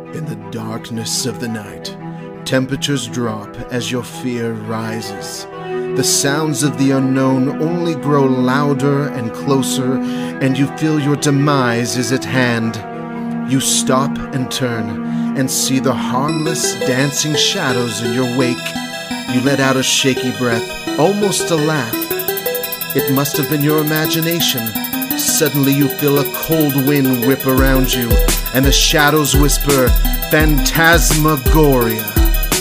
In the darkness of the night, temperatures drop as your fear rises. The sounds of the unknown only grow louder and closer, and you feel your demise is at hand. You stop and turn, and see the harmless, dancing shadows in your wake. You let out a shaky breath, almost a laugh. It must have been your imagination. Suddenly you feel a cold wind whip around you, and the shadows whisper, "Phantasmagoria."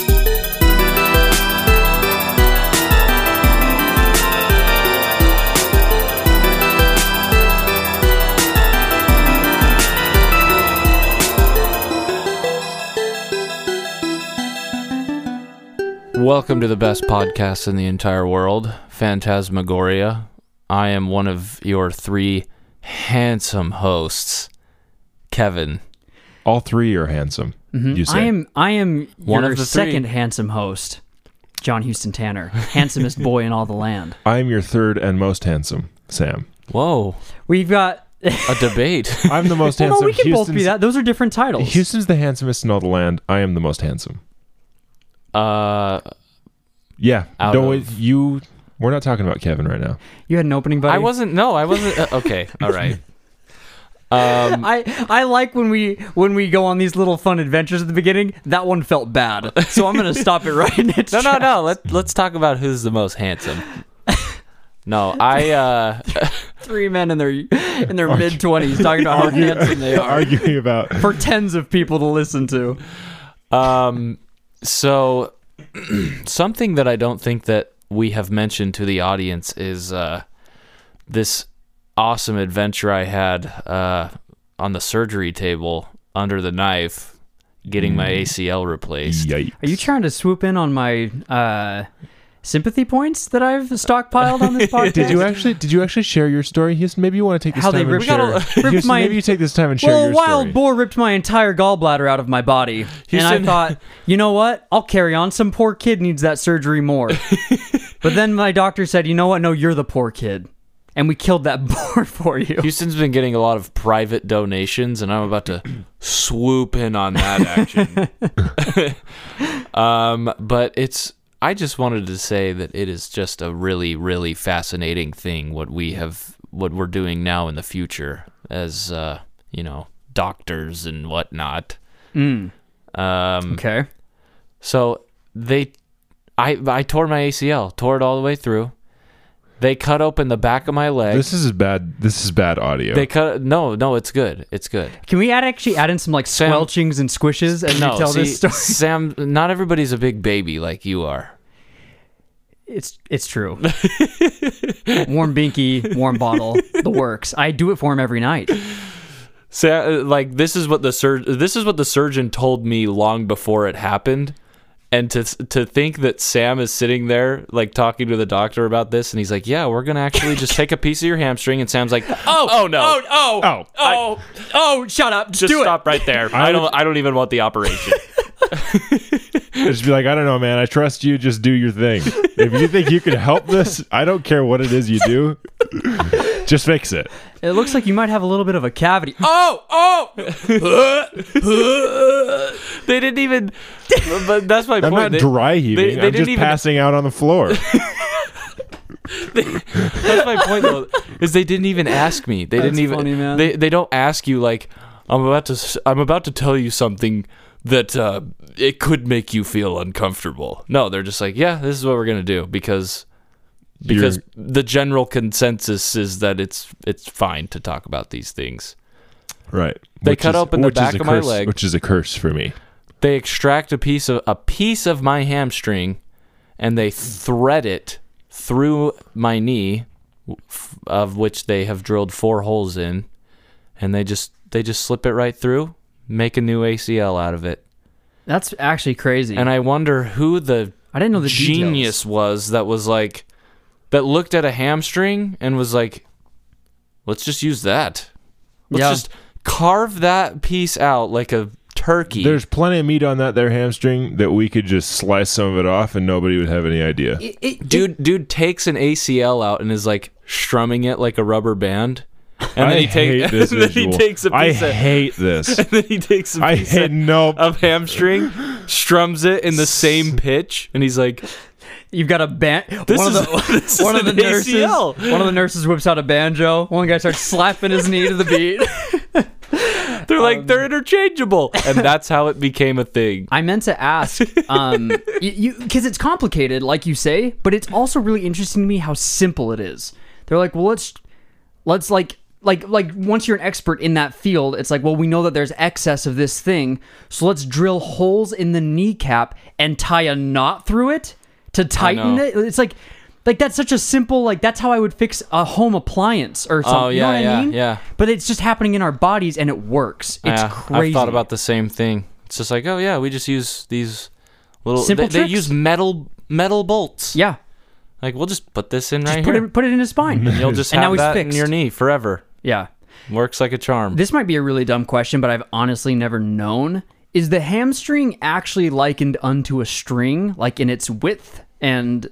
Welcome to the best podcast in the entire world, Phantasmagoria. I am one of your three handsome hosts, Kevin. All three are handsome. You say. I am One your of the second three. handsome host, John Houston Tanner, handsomest boy in all the land. I am your third and most handsome, Sam. Whoa, We've got. a debate. I'm the most Well, handsome. no, we can both be Houston's- that. Those are different titles. Houston's the handsomest in all the land. I am the most handsome. Yeah. Out Don't of- wait. You. We're not talking about Kevin right now. You had an opening, buddy. I wasn't. Okay, all right. I like when we go on these little fun adventures at the beginning. That one felt bad, so I'm gonna stop it right in its No. tracks. Let's talk about who's the most handsome. No, I. Three men in their mid-20s talking about how handsome they are Arguing about. for tens of people to listen to. So something that I don't think that we have mentioned to the audience is this awesome adventure I had on the surgery table under the knife, getting my ACL replaced. Yikes. Are you trying to swoop in on my sympathy points that I've stockpiled on this podcast? Did you actually share your story, Houston? Maybe you want to take this How they time and ripped- share. ripped Houston, my- maybe you take this time and share Well, your a wild story. boar ripped my entire gallbladder out of my body. And I Houston- thought, you know what? I'll carry on. Some poor kid needs that surgery more. But then my doctor said, you know what? No, you're the poor kid. And we killed that boar for you. Houston's been getting a lot of private donations, and I'm about to swoop in on that action. But I just wanted to say that it is just a really, really fascinating thing what we're doing now in the future as doctors and whatnot. Okay. So I tore my ACL, tore it all the way through. They cut open the back of my leg. This is bad audio. They cut no, it's good. It's good. Can we actually add in some like Sam- squelchings and squishes as you tell this story? Sam, not everybody's a big baby like you are. It's true. Warm binky, warm bottle, the works. I do it for him every night. This is what the surgeon told me long before it happened. And to think that Sam is sitting there like talking to the doctor about this, and he's like, "Yeah, we're gonna actually just take a piece of your hamstring," and Sam's like, "Oh no, Shut up. just do stop right there. I don't even want the operation." Just be like, I don't know, man. I trust you. Just do your thing. If you think you can help this, I don't care what it is you do. Just fix it. It looks like you might have a little bit of a cavity. They didn't even. But that's my I'm point. not dry heaving. they I'm didn't just even- passing out on the floor. That's my point, though. Is they didn't even ask me. They didn't That's even. funny, man. They don't ask you like, I'm about to tell you something that it could make you feel uncomfortable. No, they're just like, yeah, this is what we're gonna do because the general consensus is that it's fine to talk about these things. Right. They cut open the back of my leg. Which is a curse for me. They extract a piece of my hamstring, and they thread it through my knee, of which they have drilled 4 holes in, and they just slip it right through, make a new ACL out of it. That's actually crazy. And I wonder who the I didn't know the genius was that looked at a hamstring and was like, let's just use that. Let's just carve that piece out like a turkey. There's plenty of meat on that there hamstring that we could just slice some of it off and nobody would have any idea. Dude takes an ACL out and is like strumming it like a rubber band, And then I he hate this and then he visual. takes a I piece of hate this. and then he takes a I piece hate of hamstring, strums it in the same pitch, and he's like, You've got a band. This One is- of the this is one of the an nurses. ACL. One of the nurses whips out a banjo. One guy starts slapping his knee to the beat. they're like, they're interchangeable, and that's how it became a thing. I meant to ask, because it's complicated, like you say, but it's also really interesting to me how simple it is. They're like, well, let's like once you're an expert in that field, it's like, well, we know that there's excess of this thing, so let's drill holes in the kneecap and tie a knot through it to tighten know. it. It's like that's such a simple, like, that's how I would fix a home appliance or something. Oh, you know yeah, what I mean? yeah. But it's just happening in our bodies and it works. It's Yeah, crazy. I've thought about the same thing. It's just like, oh yeah, we just use these little. Simple They tricks? use metal bolts. Yeah. Like, we'll just put this in right Put here. it in his spine. And you'll just And now have he's that fixed. in your knee forever. Yeah. Works like a charm. This might be a really dumb question, but I've honestly never known. Is the hamstring actually likened unto a string, like in its width and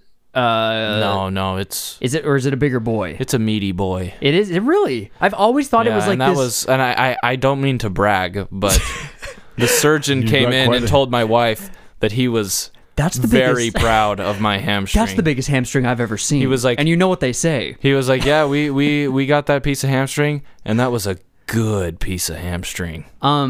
no, it's is it, or is it a bigger boy? a meaty boy. It is. It really. I've always thought it was like and that this. was, and I don't mean to brag, but the surgeon You came got in quite and a- told my wife that he was That's the very biggest. proud of my hamstring. That's the biggest hamstring I've ever seen. He was like- and you know what they say. He was like, yeah, we got that piece of hamstring, and that was a good piece of hamstring.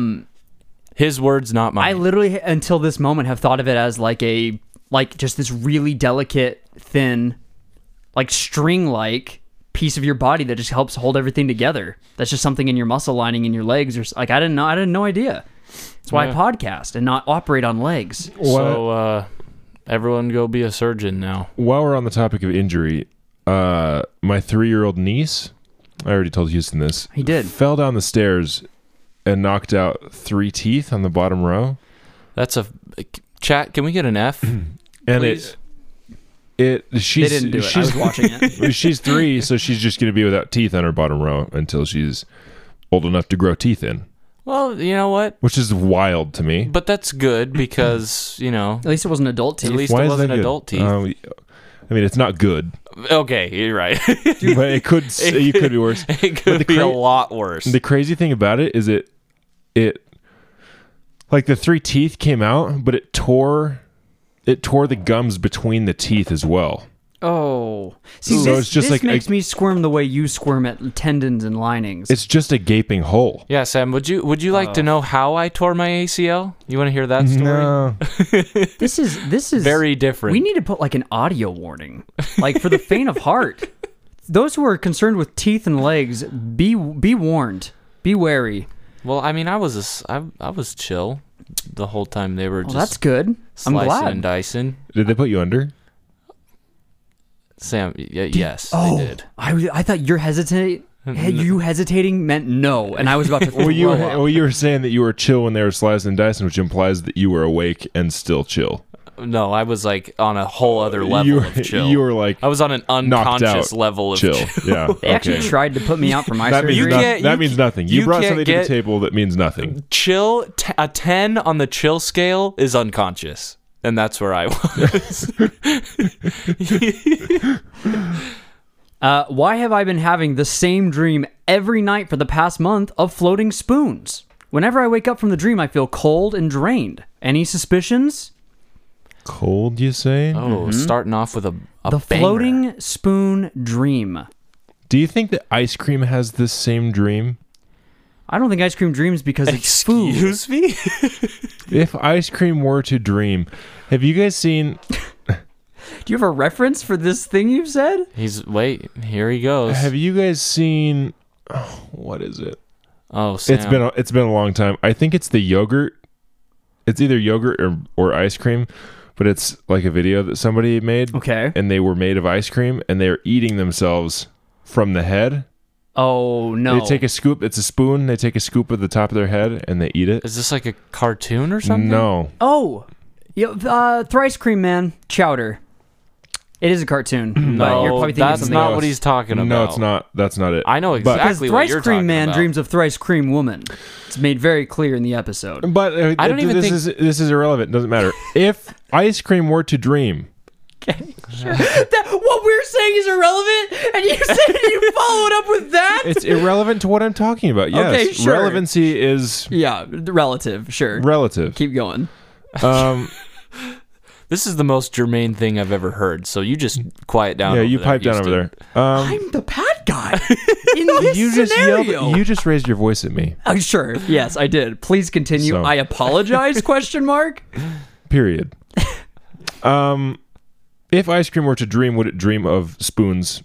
His words, not mine. I literally, until this moment, have thought of it as like just this really delicate, thin, like string-like piece of your body that just helps hold everything together. That's just something in your muscle lining in your legs, or like I didn't know. I had no idea. That's why I Yeah. podcast and not operate on legs. So everyone go be a surgeon now. While we're on the topic of injury, my 3-year-old niece, I already told Houston this. He did. Fell down the stairs and knocked out 3 teeth on the bottom row. That's a chat. Can we get an F? And Please? she's They didn't do it. I she's was watching it. she's 3, so she's just going to be without teeth on her bottom row until she's old enough to grow teeth in, Well, you know what? which is wild to me. But that's good because At least it wasn't adult teeth. at least Why it is wasn't that good? adult teeth. I mean, it's not good, Okay, you're right. but it could be worse. It could the be a cra- lot worse. The crazy thing about it is it like the 3 teeth came out, but it tore the gums between the teeth as well. Oh, see, So this, it's just this like makes me squirm the way you squirm at tendons and linings. It's just a gaping hole. Yeah, Sam, would you like to know how I tore my ACL? You want to hear that story? No. This is Very different. We need to put like an audio warning, like for the faint of heart. Those who are concerned with teeth and legs, be warned. Be wary. Well, I mean, I was chill the whole time they were Well, just that's good. I'm slicing glad. and dicing. Did they put you under? Sam, yes, Oh, they did. I thought you hesitating meant no, and I was about to throw up. You were saying that you were chill when they were slicing and dicing, which implies that you were awake and still chill. No, I was like on a whole other level of chill. You were like I was on an knocked unconscious out level of chill. chill. Yeah. They actually tried to put me out for my That means, surgery. can't- that you means ca- nothing. You you brought can't something to get- the table that means nothing. Chill, a 10 on the chill scale is unconscious. And that's where I was. Why have I been having the same dream every night for the past month of floating spoons? Whenever I wake up from the dream, I feel cold and drained. Any suspicions? Cold, you say? Oh, starting off with a The banger. floating spoon dream. Do you think that ice cream has this same dream? I don't think ice cream dreams because it's food. Excuse me? If ice cream were to dream, have you guys seen? Do you have a reference for this thing you've said? Wait, here he goes. Have you guys seen? Oh, what is it? Oh, Sam. It's been a long time. I think it's the yogurt. It's either yogurt or ice cream, but it's like a video that somebody made. Okay. And they were made of ice cream, and they're eating themselves from the head. Oh, no. They take a scoop. It's a spoon. They take a scoop of the top of their head, and they eat it. Is this like a cartoon or something? No. Oh, Thrice Cream Man, Chowder. It is a cartoon, but you're No, probably thinking of that's something not else. what he's talking about. No, it's not. That's not it. I know But- Because exactly what Thrice you're Cream talking Man about. dreams of Thrice Cream Woman. It's made very clear in the episode. But I don't even this think- this is irrelevant. Doesn't matter. If ice cream were to dream, Okay, sure. What we're saying is irrelevant, and you said you followed up with that? It's irrelevant to what I'm talking about. Yes, Okay, sure. relevancy is Yeah, relative, sure. relative. Keep going. This is the most germane thing I've ever heard. So you just quiet down. Yeah, over you there, pipe down over Houston. there. I'm the bad guy in this You just scenario. yelled. You just raised your voice at me. Oh, sure. Yes, I did. Please continue. So- I apologize, question mark. Period. If ice cream were to dream, would it dream of spoons?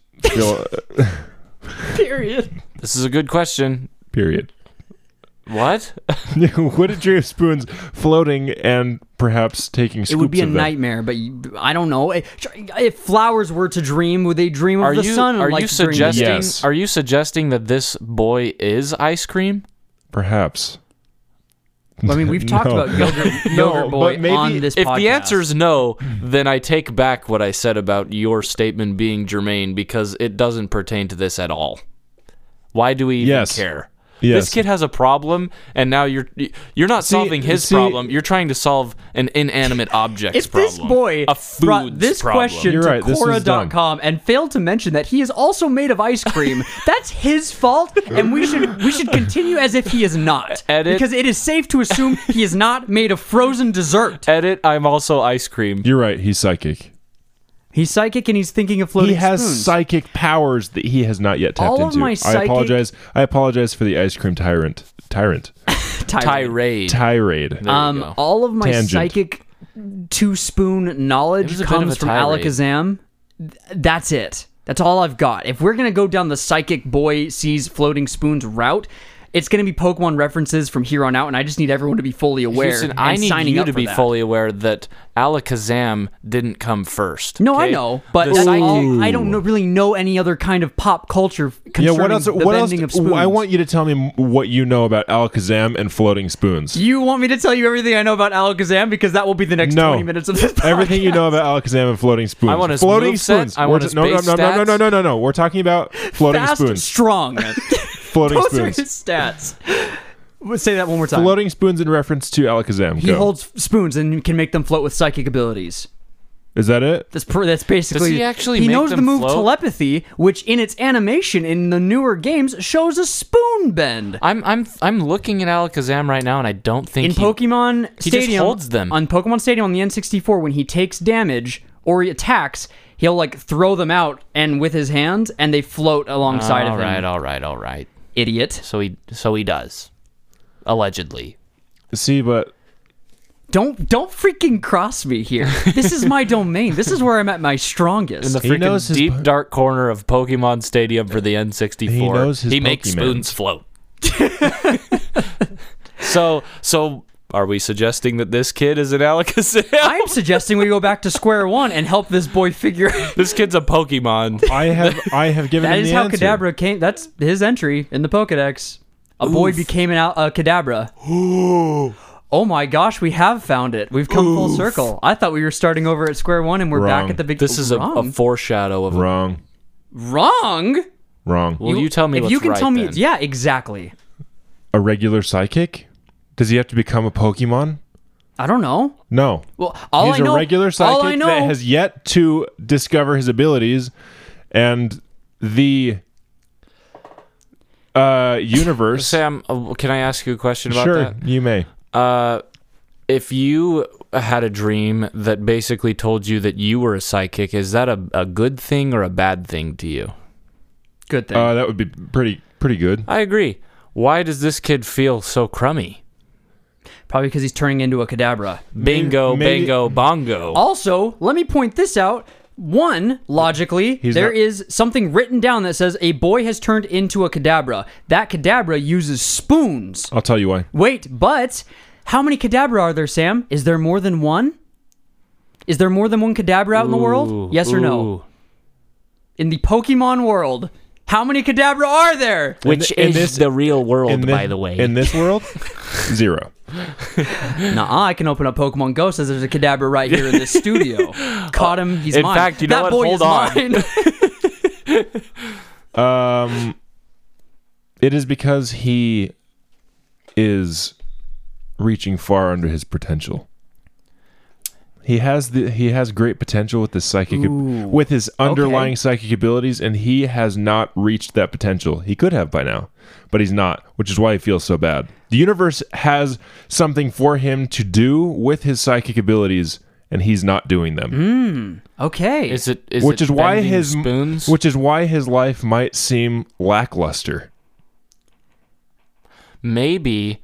Period. This is a good question. Period. What? Would it dream of spoons floating and perhaps taking scoops It would be a of them? nightmare, but I don't know. If flowers were to dream, would they dream of the sun? Are like you during the suggesting? day? Yes. Are you suggesting that this boy is ice cream? Perhaps. I mean, we've talked No. about yogurt boy but maybe on this If podcast. the answer is no, then I take back what I said about your statement being germane because it doesn't pertain to this at all. Why do we even Yes. care? Yes. This kid has a problem, and now you're not solving his problem. You're trying to solve an inanimate object's if problem. this boy a brought food's this problem. question You're to right, this is dumb. Quora.com and failed to mention that he is also made of ice cream, that's his fault, and we should continue as if he is not. Edit. Because it is safe to assume he is not made of frozen dessert. Edit. I'm also ice cream. You're right. He's psychic. He's psychic and he's thinking of floating He has spoons. psychic powers that he has not yet tapped All of into. my psychic- I apologize for the ice cream tirade. Tirade. Tirade. There you go. All of my Tangent. psychic 2-spoon It knowledge was a bit comes of a from tirade. Alakazam. That's it. That's all I've got. If we're gonna go down the psychic boy sees floating spoons route, it's gonna be Pokemon references from here on out, and I just need everyone to be fully aware. Houston, and I need signing you up to for be that. fully aware that Alakazam didn't come first. No, I okay? know, but The that's psychic- all, I don't really know any other kind of pop culture concerning Yeah, what else? the What else? bending of spoons. I want you to tell me what you know about Alakazam and floating spoons. You want me to tell you everything I know about Alakazam because that will be the next No. 20 minutes of this podcast. Everything you know about Alakazam and floating spoons. I want his floating moveset, spoons. I want his base stats. No. We're talking about floating Fast, spoons. strong. Floating Those are spoons. his stats. Let's say that one more time. Floating spoons in reference to Alakazam. He Go. holds spoons and can make them float with psychic abilities. Is that it? That's basically. Does he actually He make knows the them move float? telepathy, which in its animation in the newer games shows a spoon bend. I'm looking at Alakazam right now, and I don't think In Pokemon he just Stadium, holds them. on Pokemon Stadium on the N64, when he takes damage or he attacks, he'll like throw them out and with his hands, and they float alongside of him. All right. Idiot! So he does, allegedly. See, but Don't freaking cross me here. This is my domain. This is where I'm at my strongest. In the He knows freaking his deep dark corner of Pokemon Stadium for the N64, He knows his he makes Pokemon. spoons float. So are we suggesting that this kid is an Alakazam? I'm suggesting we go back to square one and help this boy figure. This kid's a Pokemon. I have given That him is the how answer. Kadabra came. That's his entry in the Pokedex. A boy became a Kadabra. Oh my gosh, we have found it. We've come full circle. I thought we were starting over at square one and we're back Wrong. at the big. This is a Wrong. foreshadow of. Wrong. Wrong. Wrong. Well, you tell me if what's you can right, tell me, then. yeah, exactly. A regular psychic? Does he have to become a Pokemon? I don't know. No. Well, all He's I know, a regular all psychic I know, that has yet to discover his abilities, and the universe. Sam, can I ask you a question about Sure, that? you may. If you had a dream that basically told you that you were a psychic, is that a good thing or a bad thing to you? good thing. That would be pretty good. I agree. Why does this kid feel so crummy? Probably because he's turning into a Kadabra. Bingo, maybe- bango, bongo. Also, let me point this out. One, logically, He's there not- is something written down that says a boy has turned into a Kadabra. That Kadabra uses spoons. I'll tell you why. Wait, but how many Kadabra are there, Sam? Is there more than one? Is there more than one Kadabra out in the world? Yes or no? Ooh. In the Pokemon world, how many Kadabra are there? Which in is this- the real world, In thi- by the way. In this world, 0. Nuh-uh, I can open up Pokemon Go, says there's a Kadabra right here in this studio. Caught him, he's In mine. fact, you know that what? boy Hold is on. mine. It is because he is reaching far under his potential. He has great potential with his with his underlying psychic abilities, and he has not reached that potential. He could have by now, but he's not, which is why he feels so bad. The universe has something for him to do with his psychic abilities, and he's not doing them. Okay. Which is why his spoons? which is why his life might seem lackluster. Maybe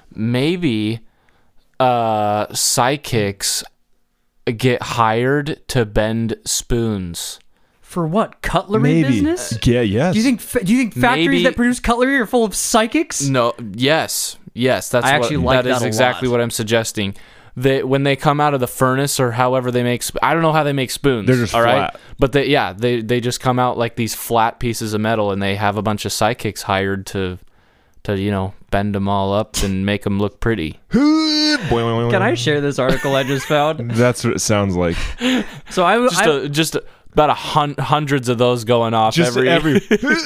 psychics get hired to bend spoons. For what? Cutlery business? Yeah, yes. Do you think factories Maybe- that produce cutlery are full of psychics? No, yes, that's I actually like that is that a exactly lot. what I'm suggesting. When they come out of the furnace or however they make, I don't know how they make spoons. They're just all right? flat. But they just come out like these flat pieces of metal, and they have a bunch of psychics hired to bend them all up and make them look pretty. Can I share this article I just found? That's what it sounds like. So Just about hundreds of those going off Just every. every.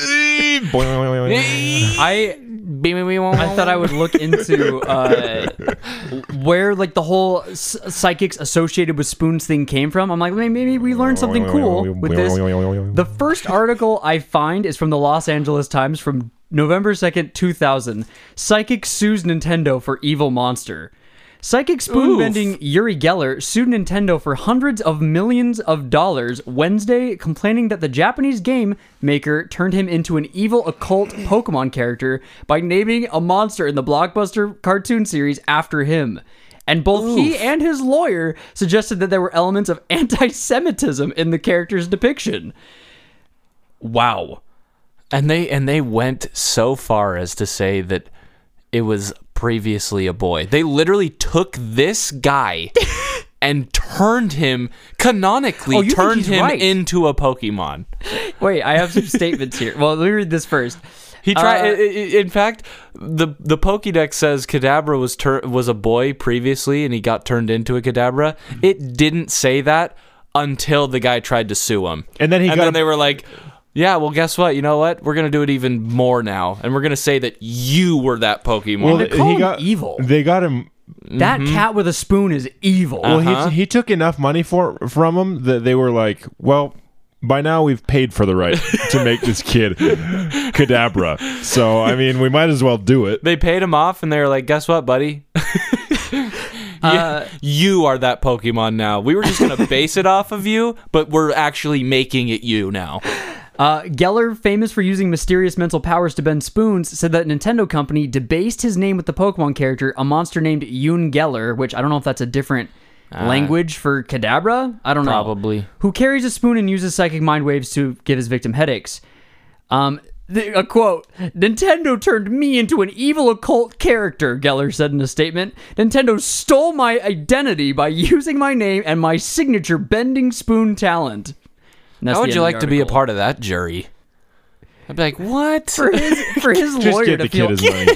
I thought I would look into where like the whole psychics associated with spoons thing came from. I'm like, maybe we learned something cool with this. The first article I find is from the Los Angeles Times from November 2nd, 2000. Psychic sues Nintendo for evil monster. Psychic spoon-bending Uri Geller sued Nintendo for hundreds of millions of dollars Wednesday, complaining that the Japanese game maker turned him into an evil occult Pokemon character by naming a monster in the blockbuster cartoon series after him. And both he and his lawyer suggested that there were elements of anti-Semitism in the character's depiction. Wow. And they went so far as to say that it was previously a boy. They literally took this guy and turned him canonically turned him into a Pokemon. Wait, I have some statements here. Well, let me read this first. He tried. In fact, the Pokédex says Kadabra was a boy previously, and he got turned into a Kadabra. It didn't say that until the guy tried to sue him, And then they were like, "Yeah, well, guess what? You know what? We're gonna do it even more now, and we're gonna say that you were that Pokemon." Well, They call him evil. They got him. That cat with a spoon is evil. Well, he took enough money from him that they were like, well, by now we've paid for the right to make this kid Kadabra. So, I mean, we might as well do it. They paid him off, and they were like, "Guess what, buddy? You are that Pokemon now. We were just gonna base it off of you, but we're actually making it you now." Geller, famous for using mysterious mental powers to bend spoons, said that Nintendo company debased his name with the Pokemon character, a monster named Yoon Geller, which I don't know if that's a different language for Kadabra. I don't know. Probably. Who carries a spoon and uses psychic mind waves to give his victim headaches. A quote, "Nintendo turned me into an evil occult character," Geller said in a statement. "Nintendo stole my identity by using my name and my signature bending spoon talent." How would you like to be a part of that jury? I'd be like, what? For his Just lawyer give to the feel kid his money.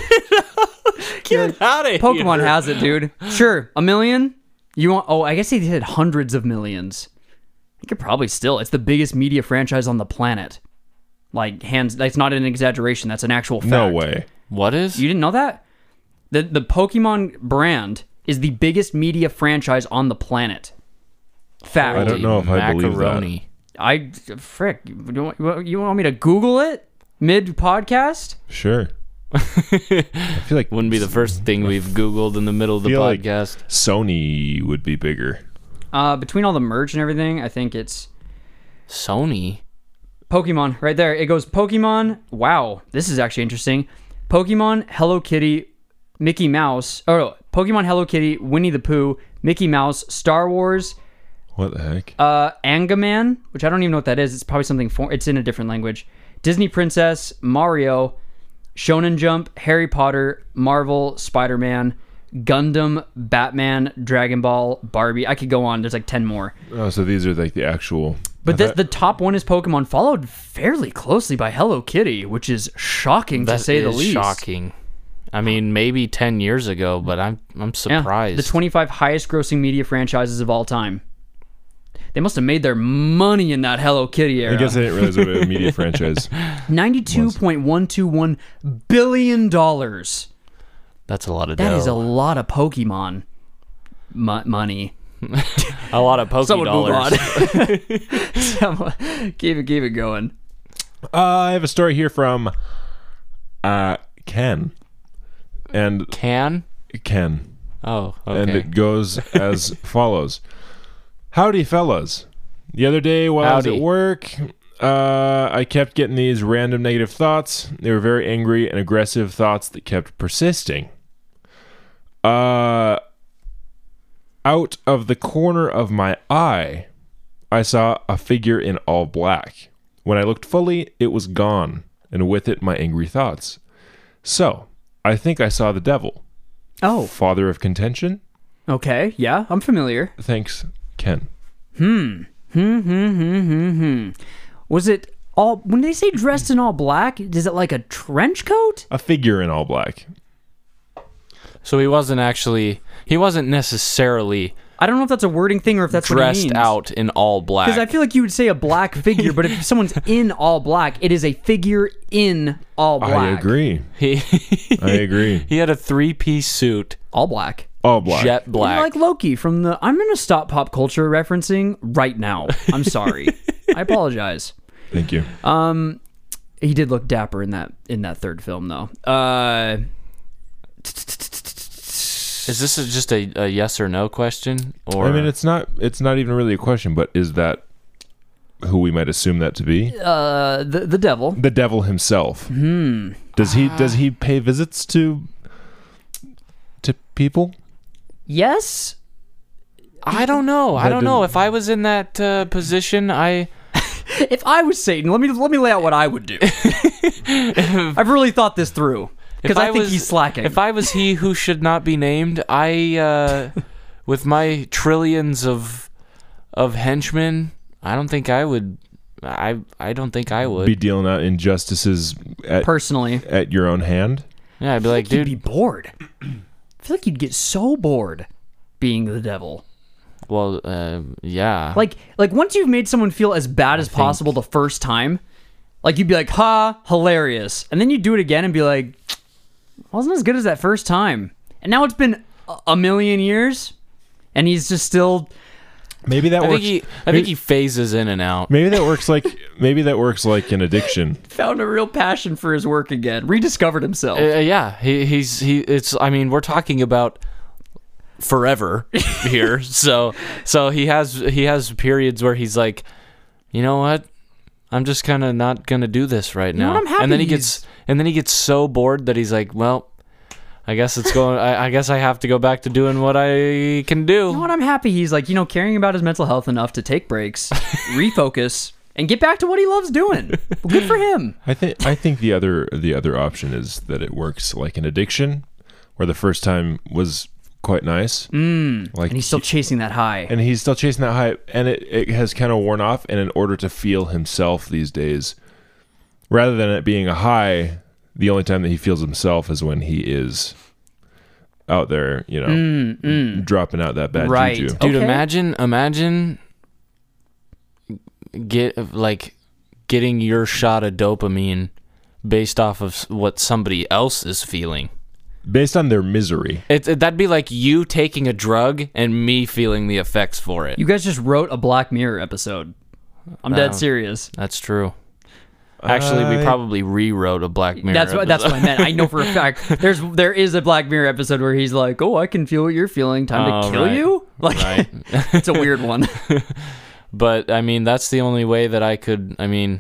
Get out of here. Pokemon has it, dude. Sure, $1 million. You want? Oh, I guess he did hundreds of millions. He could probably still. It's the biggest media franchise on the planet. Like hands. That's not an exaggeration. That's an actual fact. No way. What is? You didn't know that? The Pokemon brand is the biggest media franchise on the planet. Fact. I don't know if I believe that. Macaroni. Frick. You want me to Google it mid podcast? Sure. I feel like Wouldn't be the first thing we've Googled in the middle of the feel like podcast. Sony would be bigger. Between all the merch and everything, I think it's Sony? Pokemon right there. It goes Pokemon. Wow, this is actually interesting. Pokemon, Hello Kitty, Mickey Mouse. Oh, Pokemon, Hello Kitty, Winnie the Pooh, Mickey Mouse, Star Wars, What the heck? Angaman, which I don't even know what that is. It's probably something it's in a different language. Disney Princess, Mario, Shonen Jump, Harry Potter, Marvel, Spider-Man, Gundam, Batman, Dragon Ball, Barbie. I could go on. There's like 10 more. Oh, so these are like the actual. But the top one is Pokemon, followed fairly closely by Hello Kitty, which is shocking to say the is least. shocking. I mean, maybe 10 years ago, but I'm Yeah, surprised. the 25 highest grossing media franchises of all time. They must have made their money in that Hello Kitty era. I guess I didn't realize what a media franchise. $92.121 billion. That's a lot of dough. That is a lot of Pokemon money. A lot of Poké Someone move dollars. on. Someone, keep it going. I have a story here from Ken. And Can? Ken. Oh, And okay. it goes as follows. Howdy, fellas. The other day while I was Howdy. at work, I kept getting these random negative thoughts. They were very angry and aggressive thoughts that kept persisting. Out of the corner of my eye, I saw a figure in all black. When I looked fully, it was gone, and with it my angry thoughts. So, I think I saw the devil. Oh, Father of contention? okay. Yeah, I'm familiar. Thanks, Ken. Was it all when they say dressed in all black? Is it like a trench coat? A figure in all black. So he wasn't necessarily I don't know if that's a wording thing or if that's what it dressed means. out in all black. Because I feel like you would say a black figure, but if someone's in all black, it is a figure in all black. I agree. He I agree. he had a 3-piece suit, All black. All black. jet black. Like Loki from the. I'm gonna stop pop culture referencing right now. I'm sorry. I apologize. Thank you. He did look dapper in that third film though. Is this just a yes or no question? Or I mean, it's not even really a question, but is that who we might assume that to be? The devil. The devil himself. Does he pay visits to people? Yes. I don't know. I don't know if I was in that position. If I was Satan, let me lay out what I would do. I've really thought this through because I think he's slacking. If I was he who should not be named, with my trillions of henchmen, I don't think I would. I don't think I would. Be dealing out injustices Personally, at your own hand? Yeah, I'd be like, you'd dude. be bored. I feel like you'd get so bored being the devil. Well, yeah. Like once you've made someone feel as bad as possible the first time, like you'd be like, "Ha, hilarious," and then you do it again and be like, "Wasn't as good as that first time." And now it's been a million years, and he's just still. Maybe that I works. think he phases in and out. Maybe that works like an addiction. Found a real passion for his work again. Rediscovered himself. Yeah, it's. I mean, we're talking about forever here. so he has periods where he's like, you know what? I'm just kind of not gonna do this right now. know what? I'm happy and then he gets so bored that he's like, well, I guess it's going. I guess I have to go back to doing what I can do. You know what? I'm happy he's like, caring about his mental health enough to take breaks, refocus, and get back to what he loves doing. Well, good for him. I think the other option is that it works like an addiction, where the first time was quite nice. Like, And he's still chasing that high. and he's still chasing that high, and it has kind of worn off. And in order to feel himself these days, rather than it being a high, the only time that he feels himself is when he is out there, dropping out that bad Right. juju. Dude, Okay. imagine getting your shot of dopamine based off of what somebody else is feeling. Based on their misery. That'd be like you taking a drug and me feeling the effects for it. You guys just wrote a Black Mirror episode. I'm dead serious. That's true. Actually, we probably rewrote a Black Mirror. That's what I meant. I know for a fact. There is a Black Mirror episode where he's like, "Oh, I can feel what you're feeling. Time to kill right. you." Like, Right. it's a weird one. But I mean, that's the only way that I could. I mean,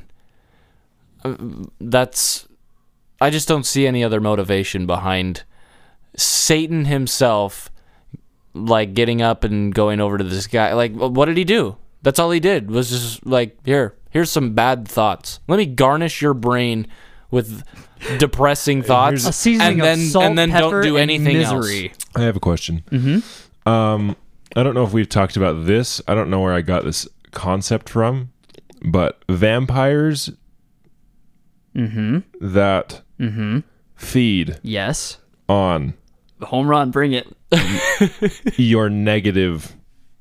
I just don't see any other motivation behind Satan himself, like getting up and going over to this guy. Like, what did he do? That's all he did was just like, here's some bad thoughts. Let me garnish your brain with depressing thoughts, A seasoning and then of salt, and then pepper, don't do and anything misery. else. I have a question. I don't know if we've talked about this. I don't know where I got this concept from, but vampires that feed Yes. on Home run, bring it. your negative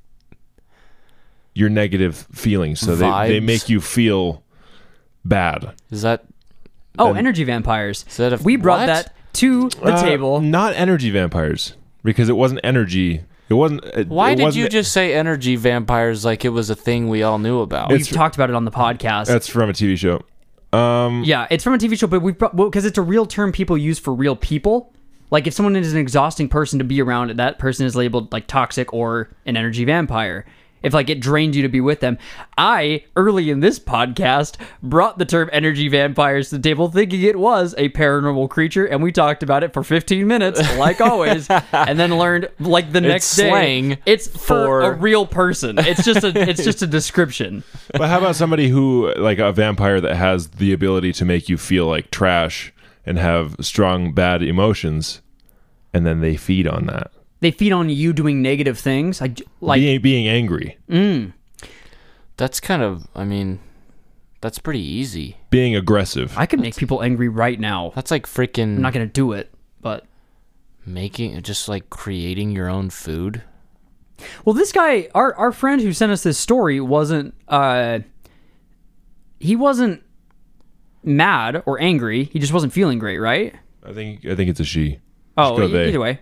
feelings, so they Vibes. make you feel bad. Is that Oh, energy vampires. is that a We brought what? that to the table. Not energy vampires, because it wasn't energy. It It wasn't. Why it did wasn't, you just say energy vampires like it was a thing we all knew about? We've talked about it on the podcast. That's from a TV show. Yeah, it's from a TV show, but because it's a real term people use for real people. Like if someone is an exhausting person to be around, that person is labeled like toxic or an energy vampire. If like it drained you to be with them. I, early in this podcast, brought the term energy vampires to the table thinking it was a paranormal creature, and we talked about it for 15 minutes, like always, and then learned like the next slang day it's for a real person. It's just a description. But how about somebody who, like a vampire that has the ability to make you feel like trash and have strong bad emotions, and then they feed on that? They feed on you doing negative things, like being angry. That's kind of, I mean, that's pretty easy. Being aggressive. I could make people angry right now. That's like freaking I'm not gonna do it, but just like creating your own food. well, this guy, our friend who sent us this story, wasn't he wasn't mad or angry. He just wasn't feeling great, right? I think it's a she. Oh, Just go they. either way.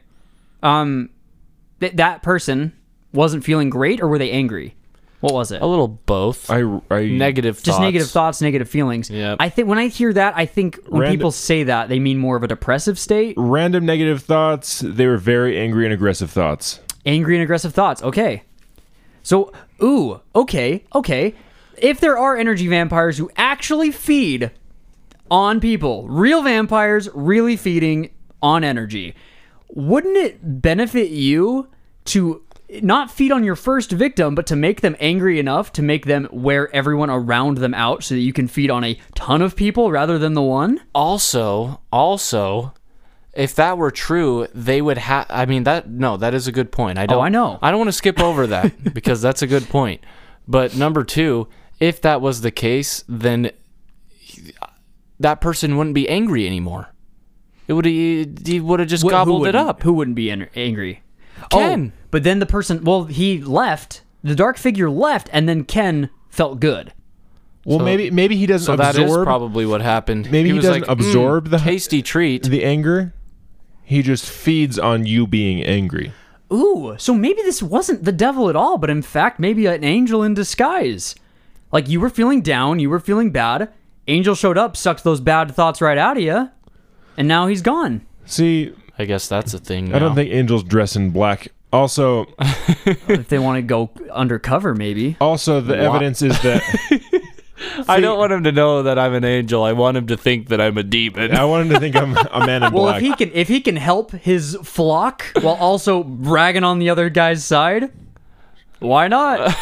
That person wasn't feeling great, or were they angry? What was it? A little both. I Negative thoughts. Just negative thoughts, negative feelings. Yep. I think when I hear that, I think when people say that, they mean more of a depressive state. Random negative thoughts. They were very angry and aggressive thoughts. Angry and aggressive thoughts. Okay. So, okay. If there are energy vampires who actually feed on people, real vampires really feeding on energy, wouldn't it benefit you to not feed on your first victim, but to make them angry enough to make them wear everyone around them out so that you can feed on a ton of people rather than the one? Also, if that were true, they would have. I mean, that is a good point. I know. I don't want to skip over that because that's a good point. But number two, if that was the case, then that person wouldn't be angry anymore. He would have just gobbled it up. Who wouldn't be angry? Ken. Oh, but then the person, he left. The dark figure left, and then Ken felt good. Well, So- maybe he doesn't So absorb. that is probably what happened. Maybe he was doesn't like, absorb the tasty treat. the anger. He just feeds on you being angry. Ooh, so maybe this wasn't the devil at all, but in fact, maybe an angel in disguise. Like, you were feeling down, you were feeling bad. Angel showed up, sucked those bad thoughts right out of you, and now he's gone. See, I guess that's a thing. I don't now. think angels dress in black. Also, If they want to go undercover, maybe. the evidence is that I don't want him to know that I'm an angel. I want him to think that I'm a demon. I want him to think I'm a man in Well, black. if he can help his flock while also bragging on the other guy's side, why not?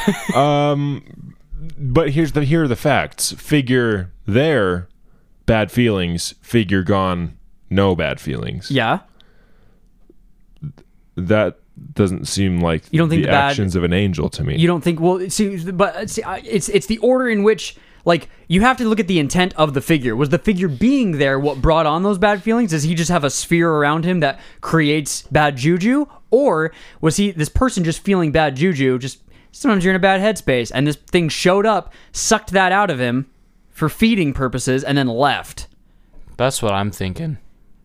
But here are the facts. Figure there, bad feelings. Figure gone, no bad feelings. Yeah. That doesn't seem like You don't think the the bad- actions of an angel to me. You don't think? Well, it's the order in which, like, you have to look at the intent of the figure. Was the figure being there what brought on those bad feelings? Does he just have a sphere around him that creates bad juju, or was this person just feeling bad juju? Just sometimes you're in a bad headspace, and this thing showed up, sucked that out of him for feeding purposes, and then left. That's what I'm thinking.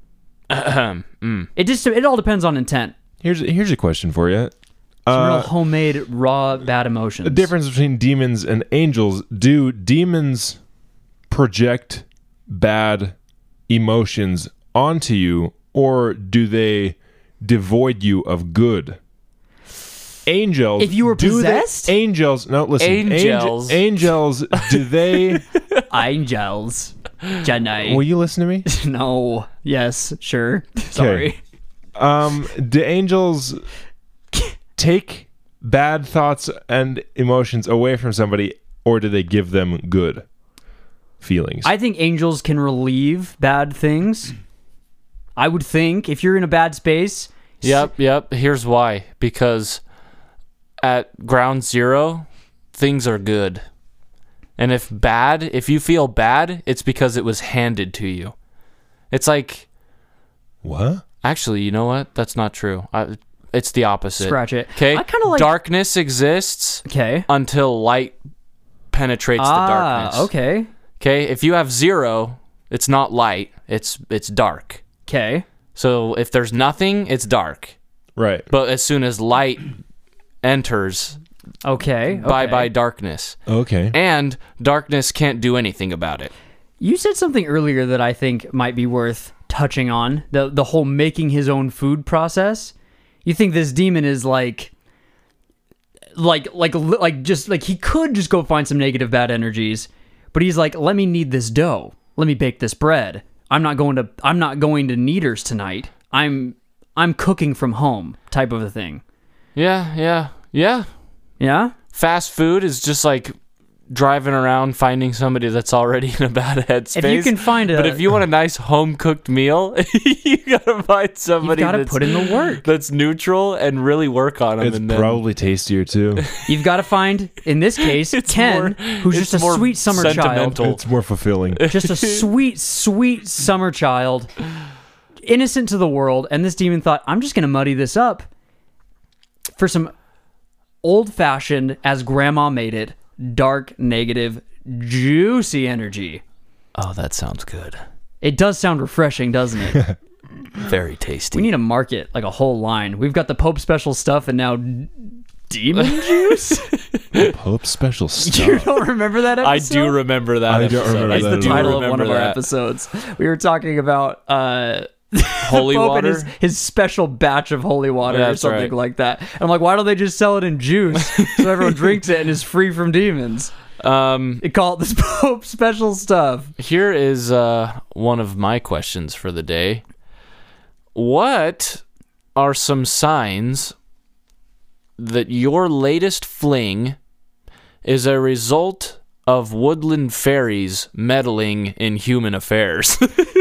It all depends on intent. Here's a question for you. Some real homemade, raw, bad emotions. The difference between demons and angels. Do demons project bad emotions onto you, or do they devoid you of good? Angels. If you were possessed? Angels. No, listen. Angels. Angels. Do they? Angels. Jedi. Will you listen to me? No. Yes. Sure. Sorry. Do angels take bad thoughts and emotions away from somebody, or do they give them good feelings? I think angels can relieve bad things. I would think if you're in a bad space. Yep. Here's why. Because at ground zero, things are good. And if you feel bad, it's because it was handed to you. It's like... What? Actually, you know what? That's not true. It's the opposite. Scratch it. Okay? I kinda like- Darkness exists Okay. until light penetrates the darkness. Okay. Okay? If you have zero, it's not light. It's dark. Okay. So if there's nothing, it's dark. Right. But as soon as light enters, Okay. bye darkness. Okay. And darkness can't do anything about it. You said something earlier that I think might be worth touching on. The whole making his own food process. You think this demon is like just like he could just go find some negative bad energies, but he's like, let me knead this dough. Let me bake this bread. I'm not going to Kneaders tonight. I'm cooking from home type of a thing. Yeah. Yeah? Fast food is just like driving around finding somebody that's already in a bad headspace. If you can find but if you want a nice home cooked meal, you gotta find somebody you've got to that's put in the work. that's neutral and really work on them. It's and then, probably tastier too. You've got to find, in this case, Ken, who's just a more sweet summer child. sentimental. It's more fulfilling. Just a sweet, sweet summer child, innocent to the world, and this demon thought, I'm just going to muddy this up for some old-fashioned, as grandma made it, dark, negative, juicy energy. Oh, that sounds good. It does sound refreshing, doesn't it? Very tasty. We need to market like a whole line. We've got the Pope special stuff and now demon juice? Pope special You stuff. don't remember that I episode? do remember that. I don't episode. remember It's that the at all. title of one remember of our that. episodes. We were talking about Holy Pope water. and his special batch of holy water Yeah, or that's something right. like that. And I'm like, why don't they just sell it in juice so everyone drinks it and is free from demons? They call it this Pope special stuff. Here is one of my questions for the day. What are some signs that your latest fling is a result of woodland fairies meddling in human affairs?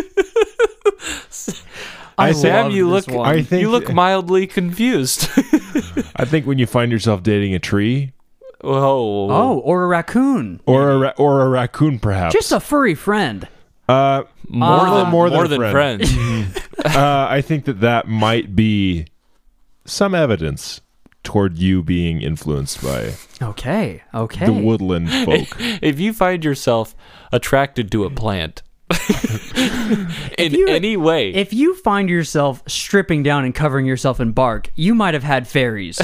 Sam, love you this look one. I think- you look mildly confused. I think when you find yourself dating a tree Whoa. Oh, or a raccoon. or a raccoon, perhaps. Just a furry friend. more than a friends. I think that might be some evidence toward you being influenced by Okay. the woodland folk. If you find yourself attracted to a plant in you- any way, If you find yourself stripping down and covering yourself in bark, you might have had fairies.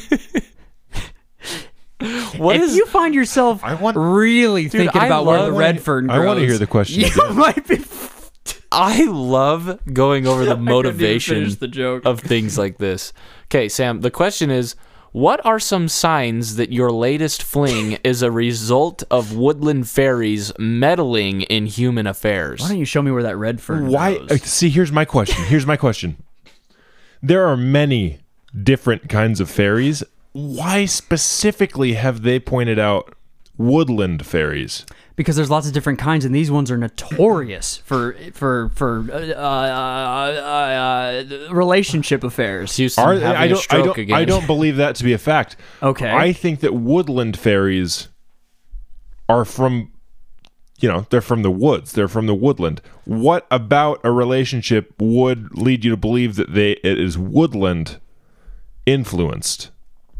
If you find yourself really thinking I about where the love- red fern grows, I want to hear the question you again. might be. I love going over the motivation finish the joke. of things like this. Okay, Sam, the question is, what are some signs that your latest fling is a result of woodland fairies meddling in human affairs? Why don't you show me where that red fern Why? grows? See, here's my question. There are many different kinds of fairies. Why specifically have they pointed out woodland fairies? Because there's lots of different kinds, and these ones are notorious for relationship affairs. Houston having a stroke again. I don't believe that to be a fact. Okay. I think that woodland fairies are from, they're from the woods. They're from the woodland. What about a relationship would lead you to believe that it is woodland influenced?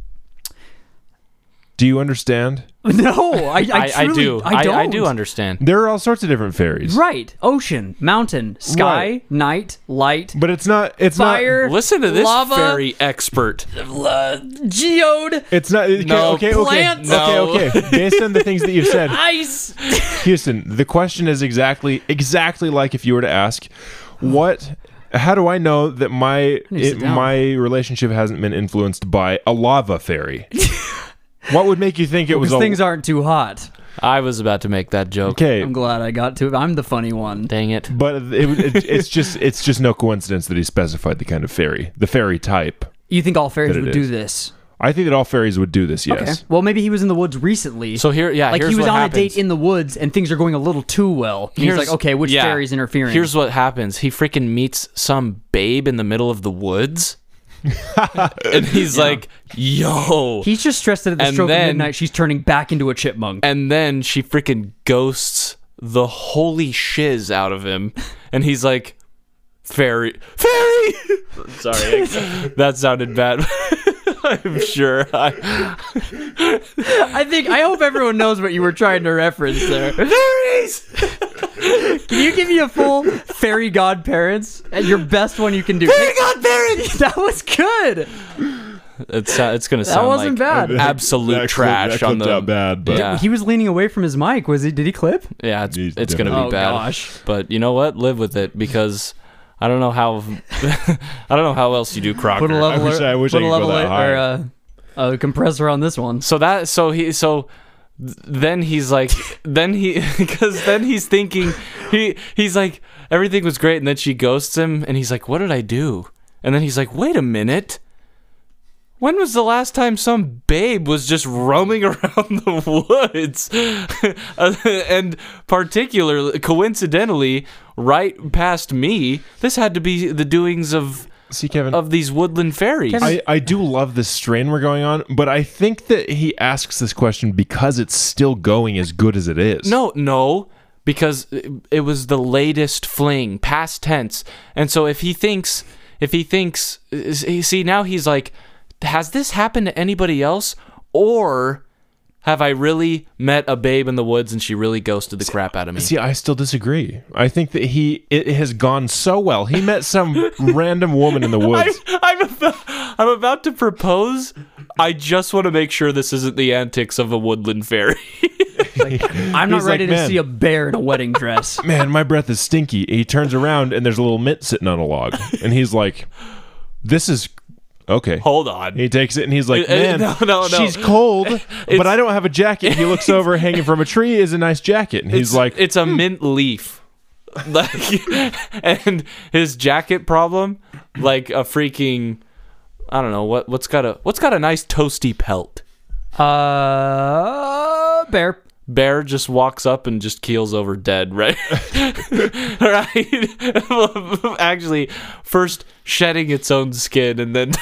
Do you understand? No, I I truly, do. I don't. I do understand. There are all sorts of different fairies. Right. Ocean, mountain, sky, Right. night, light, But it's not fire, Listen to this lava, fairy expert. geode, It's not No. okay. Plants. No. Okay. Based on the things that you've said, ice. Houston, the question is exactly like if you were to ask, how do I know that sit down. my relationship hasn't been influenced by a lava fairy? What would make you think it was Because things aren't too hot. I was about to make that joke. okay? I'm glad I got to it. I'm the funny one. Dang it. But it's just no coincidence that he specified the kind of fairy, the fairy type. You think all fairies That it would do is. this? I think that all fairies would do this. Yes. Okay. Well, maybe he was in the woods recently. So here, yeah, like here's he was what on happens. a date in the woods and things are going a little too well. And he's like, okay, which yeah. fairy's interfering? Here's what happens. He freaking meets some babe in the middle of the woods. And he's like, yo. He's just stressed that at the And stroke of then- midnight, she's turning back into a chipmunk. And then she freaking ghosts the holy shiz out of him. And he's like, fairy. Sorry, that sounded bad. I'm sure. I hope everyone knows what you were trying to reference there. Fairies! Can you give me a full fairy godparents? And your best one you can do. Fairy godparents! That was good. It's gonna That sound wasn't like bad. absolute trash that on clipped the. out bad, but Yeah. He was leaning away from his mic. Did he clip? Yeah, He's it's gonna be Oh, bad. gosh. But you know what? Live with it because I don't know how I don't know how else you do Crocker. Put a level. I wish put I a could level go that high. or a compressor on this one. Then he's like because then he's thinking he's like everything was great and then she ghosts him and he's like, what did I do? And then he's like, wait a minute. When was the last time some babe was just roaming around the woods? And particularly, coincidentally, right past me, this had to be the doings of see, Kevin, these woodland fairies. I do love this strain we're going on, but I think that he asks this question because it's still going as good as it is. No, because it was the latest fling, past tense. And so if he thinks, see, now he's like, has this happened to anybody else? Or have I really met a babe in the woods and she really ghosted the crap out of me? See, I still disagree. I think that it has gone so well. He met some random woman in the woods. I'm about to propose. I just want to make sure this isn't the antics of a woodland fairy. I'm not He's ready like, to "Man." see a bear in a wedding dress. Man, my breath is stinky. He turns around and there's a little mitt sitting on a log. And he's like, this is okay. Hold on. He takes it and he's like, man, No. she's cold, but I don't have a jacket. He looks over, hanging from a tree is a nice jacket. And he's like, it's a mint leaf. Like, and his jacket problem, like a freaking, I don't know what's got a nice toasty pelt. Bear. Bear just walks up and just keels over dead, right? Right? Actually, first shedding its own skin and then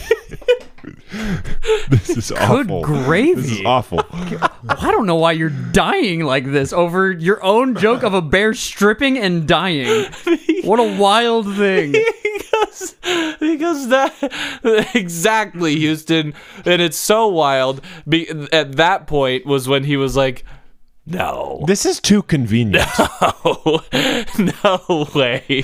this is awful. gravy. This is awful. I don't know why you're dying like this over your own joke of a bear stripping and dying. What a wild thing. because that exactly, Houston, and it's so wild. At that point was when he was like, no. This is too convenient. No way.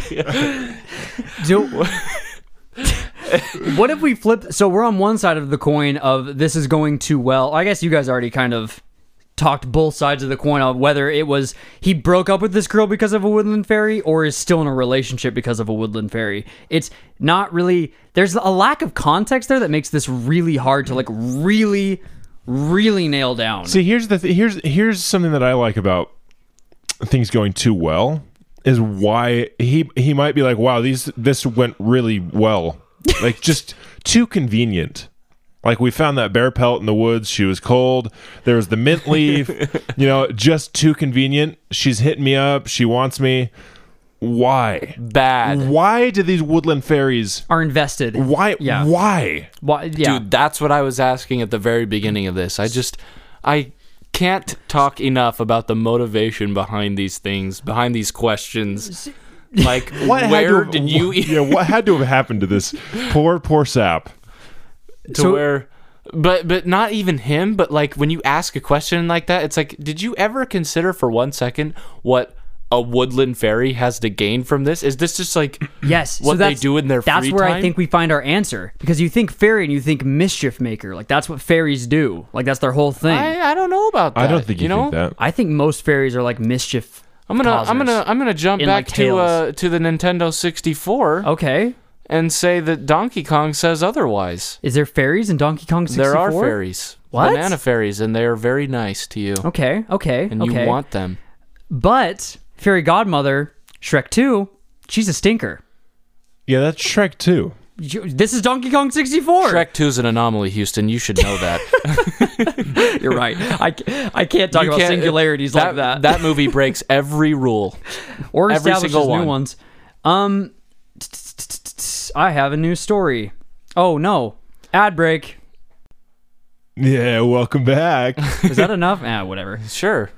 What if we flip? So we're on one side of the coin of this is going too well. I guess you guys already kind of talked both sides of the coin of whether it was he broke up with this girl because of a woodland fairy or is still in a relationship because of a woodland fairy. It's not really, there's a lack of context there that makes this really hard to like really nail down. See, here's something that I like about things going too well is why he might be like, wow, this went really well. Like just too convenient. Like we found that bear pelt in the woods. She was cold. There was the mint leaf. Just too convenient. She's hitting me up. She wants me. Why? Bad. Why do these woodland fairies? Are invested. Why? Yeah. Why? Yeah. Dude, that's what I was asking at the very beginning of this. I can't talk enough about the motivation behind these things, behind these questions. Like, what had to have happened to this poor sap? But not even him, but like when you ask a question like that, it's like, did you ever consider for 1 second what a woodland fairy has to gain from this? Is this just like yes, what they do in their free time? That's where I think we find our answer. Because you think fairy and you think mischief maker. Like that's what fairies do. Like that's their whole thing. I don't know about that. I don't think you think that. I think most fairies are like mischief. I'm gonna jump back like to the Nintendo 64. Okay. And say that Donkey Kong says otherwise. Is there fairies in Donkey Kong 64? There are fairies. What? Banana fairies, and they are very nice to you. Okay. And you want them. But Fairy Godmother, Shrek 2, she's a stinker. Yeah, that's Shrek 2. This is Donkey Kong 64. Shrek 2 is an anomaly, Houston. You should know that. You're right. I can't talk about singularities like that. That movie breaks every rule. Or every establishes single new ones. I have a new story. Oh, no. Ad break. Yeah, welcome back. Is that enough? Whatever. Sure.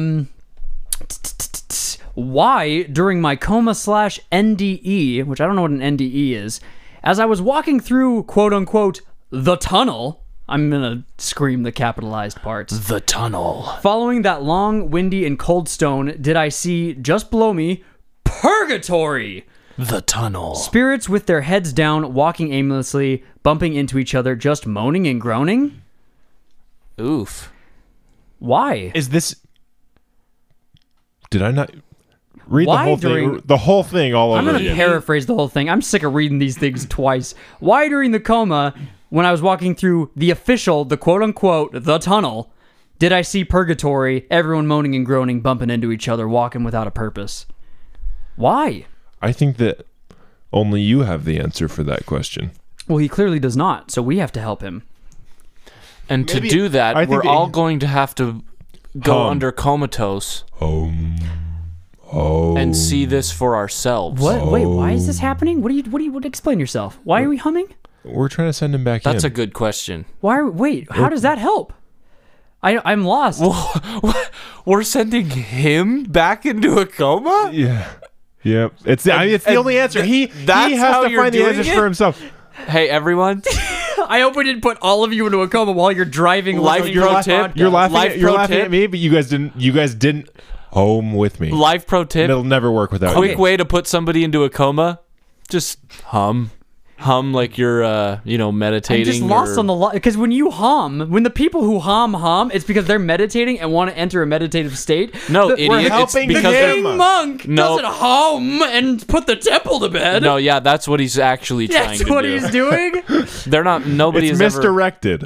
Why, during my coma/NDE, which I don't know what an NDE is, as I was walking through, quote-unquote, the tunnel, I'm going to scream the capitalized parts. The tunnel. Following that long, windy, and cold stone, did I see, just below me, Purgatory! The tunnel. Spirits with their heads down, walking aimlessly, bumping into each other, just moaning and groaning? Oof. Why? Is this? Did I not read Why the whole during- thing? The whole thing all I'm over going to again. paraphrase the whole thing. I'm sick of reading these things twice. Why during the coma, when I was walking through the official, the quote-unquote, the tunnel, did I see purgatory, everyone moaning and groaning, bumping into each other, walking without a purpose? Why? I think that only you have the answer for that question. Well, he clearly does not, so we have to help him. And Maybe- to do that, I think we're that all he- going to have to go Hum. under comatose Oh. and see this for ourselves. What? Wait, why is this happening? What do you explain yourself? Why are we humming? We're trying to send him back That's in. a good question. Wait, how does that help? I'm lost. We're sending him back into a coma? Yeah. Yep. It's the only answer. He that's has how to you're find the doing answers it? for himself. Hey, everyone. I hope we didn't put all of you into a coma while you're driving. Life listening to pro this tip. podcast. You're laughing. Life You're pro laughing tip. at me, but you guys didn't home with me. Life pro tip. It'll never work without Quick you. way to put somebody into a coma. Just hum. Hum like you're, meditating. I'm just lost on the because when you hum, when the people who hum, it's because they're meditating and want to enter a meditative state. No, We're idiot. It's helping because the they're... game. monk No. doesn't hum and put the temple to bed. No, yeah, that's what he's actually trying That's to what do. he's doing. They're not. Nobody It's has ever. misdirected.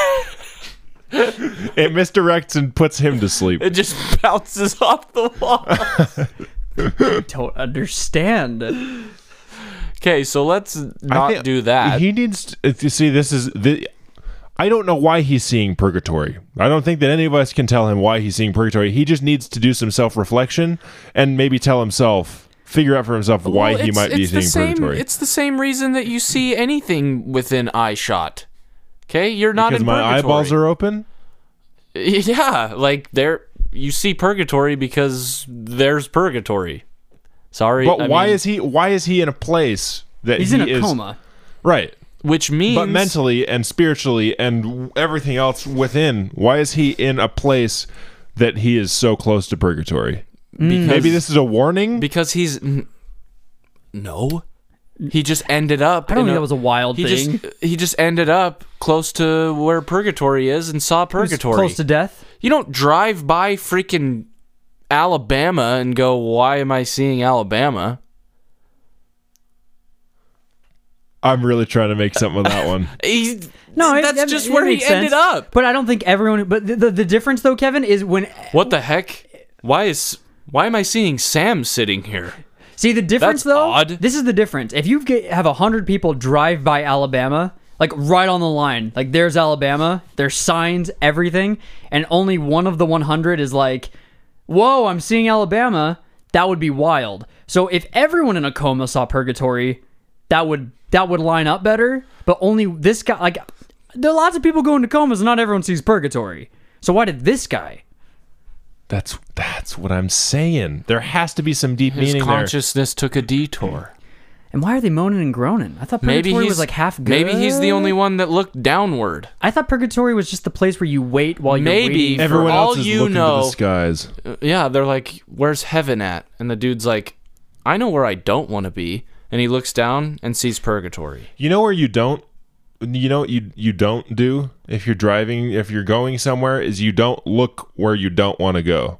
It misdirects and puts him to sleep. It just bounces off the wall. Don't understand. Okay, so let's I not think do that. He needs to see. This is the. I don't know why he's seeing purgatory. I don't think that any of us can tell him why he's seeing purgatory. He just needs to do some self-reflection and maybe tell himself, figure out for himself why he might be seeing purgatory. It's the same reason that you see anything within eye shot. Okay, you're not Because in my purgatory. eyeballs are open. Yeah, like you see purgatory because there's purgatory. Sorry, But I why mean, is he in a place that He's he in a is coma. right? which means But mentally and spiritually and everything else within, why is he in a place that he is so close to purgatory? because, Maybe this is a warning. because he's no. He just ended up. I don't in think that was a wild he thing. He just ended up close to where purgatory is and saw He was purgatory. close to death. You don't drive by freaking Alabama and go, "Why am I seeing Alabama?" I'm really trying to make something of that one. No, that's just it where he makes sense. ended up. But I don't think everyone. But the difference though, Kevin, is when What the heck? Why am I seeing Sam sitting here? see the difference That's though. odd. This is the difference. If you have 100 people drive by Alabama, like right on the line, like there's Alabama, there's signs, everything, and only one of the 100 is like, "Whoa, I'm seeing Alabama." That would be wild. So if everyone in a coma saw purgatory, that would line up better. But only this guy. Like, there are lots of people going to comas, and not everyone sees purgatory. So why did this guy? That's what I'm saying. There has to be some deep His meaning there. consciousness took a detour. And why are they moaning and groaning? I thought Maybe purgatory he's was like half good. Maybe he's the only one that looked downward. I thought purgatory was just the place where you wait while you're Maybe. waiting. For Everyone all else is you looking know- to the skies. Yeah, they're like, "Where's heaven at?" And the dude's like, "I know where I don't want to be." And he looks down and sees purgatory. You know where you don't. You know what you don't do if you're driving, if you're going somewhere, is you don't look where you don't want to go.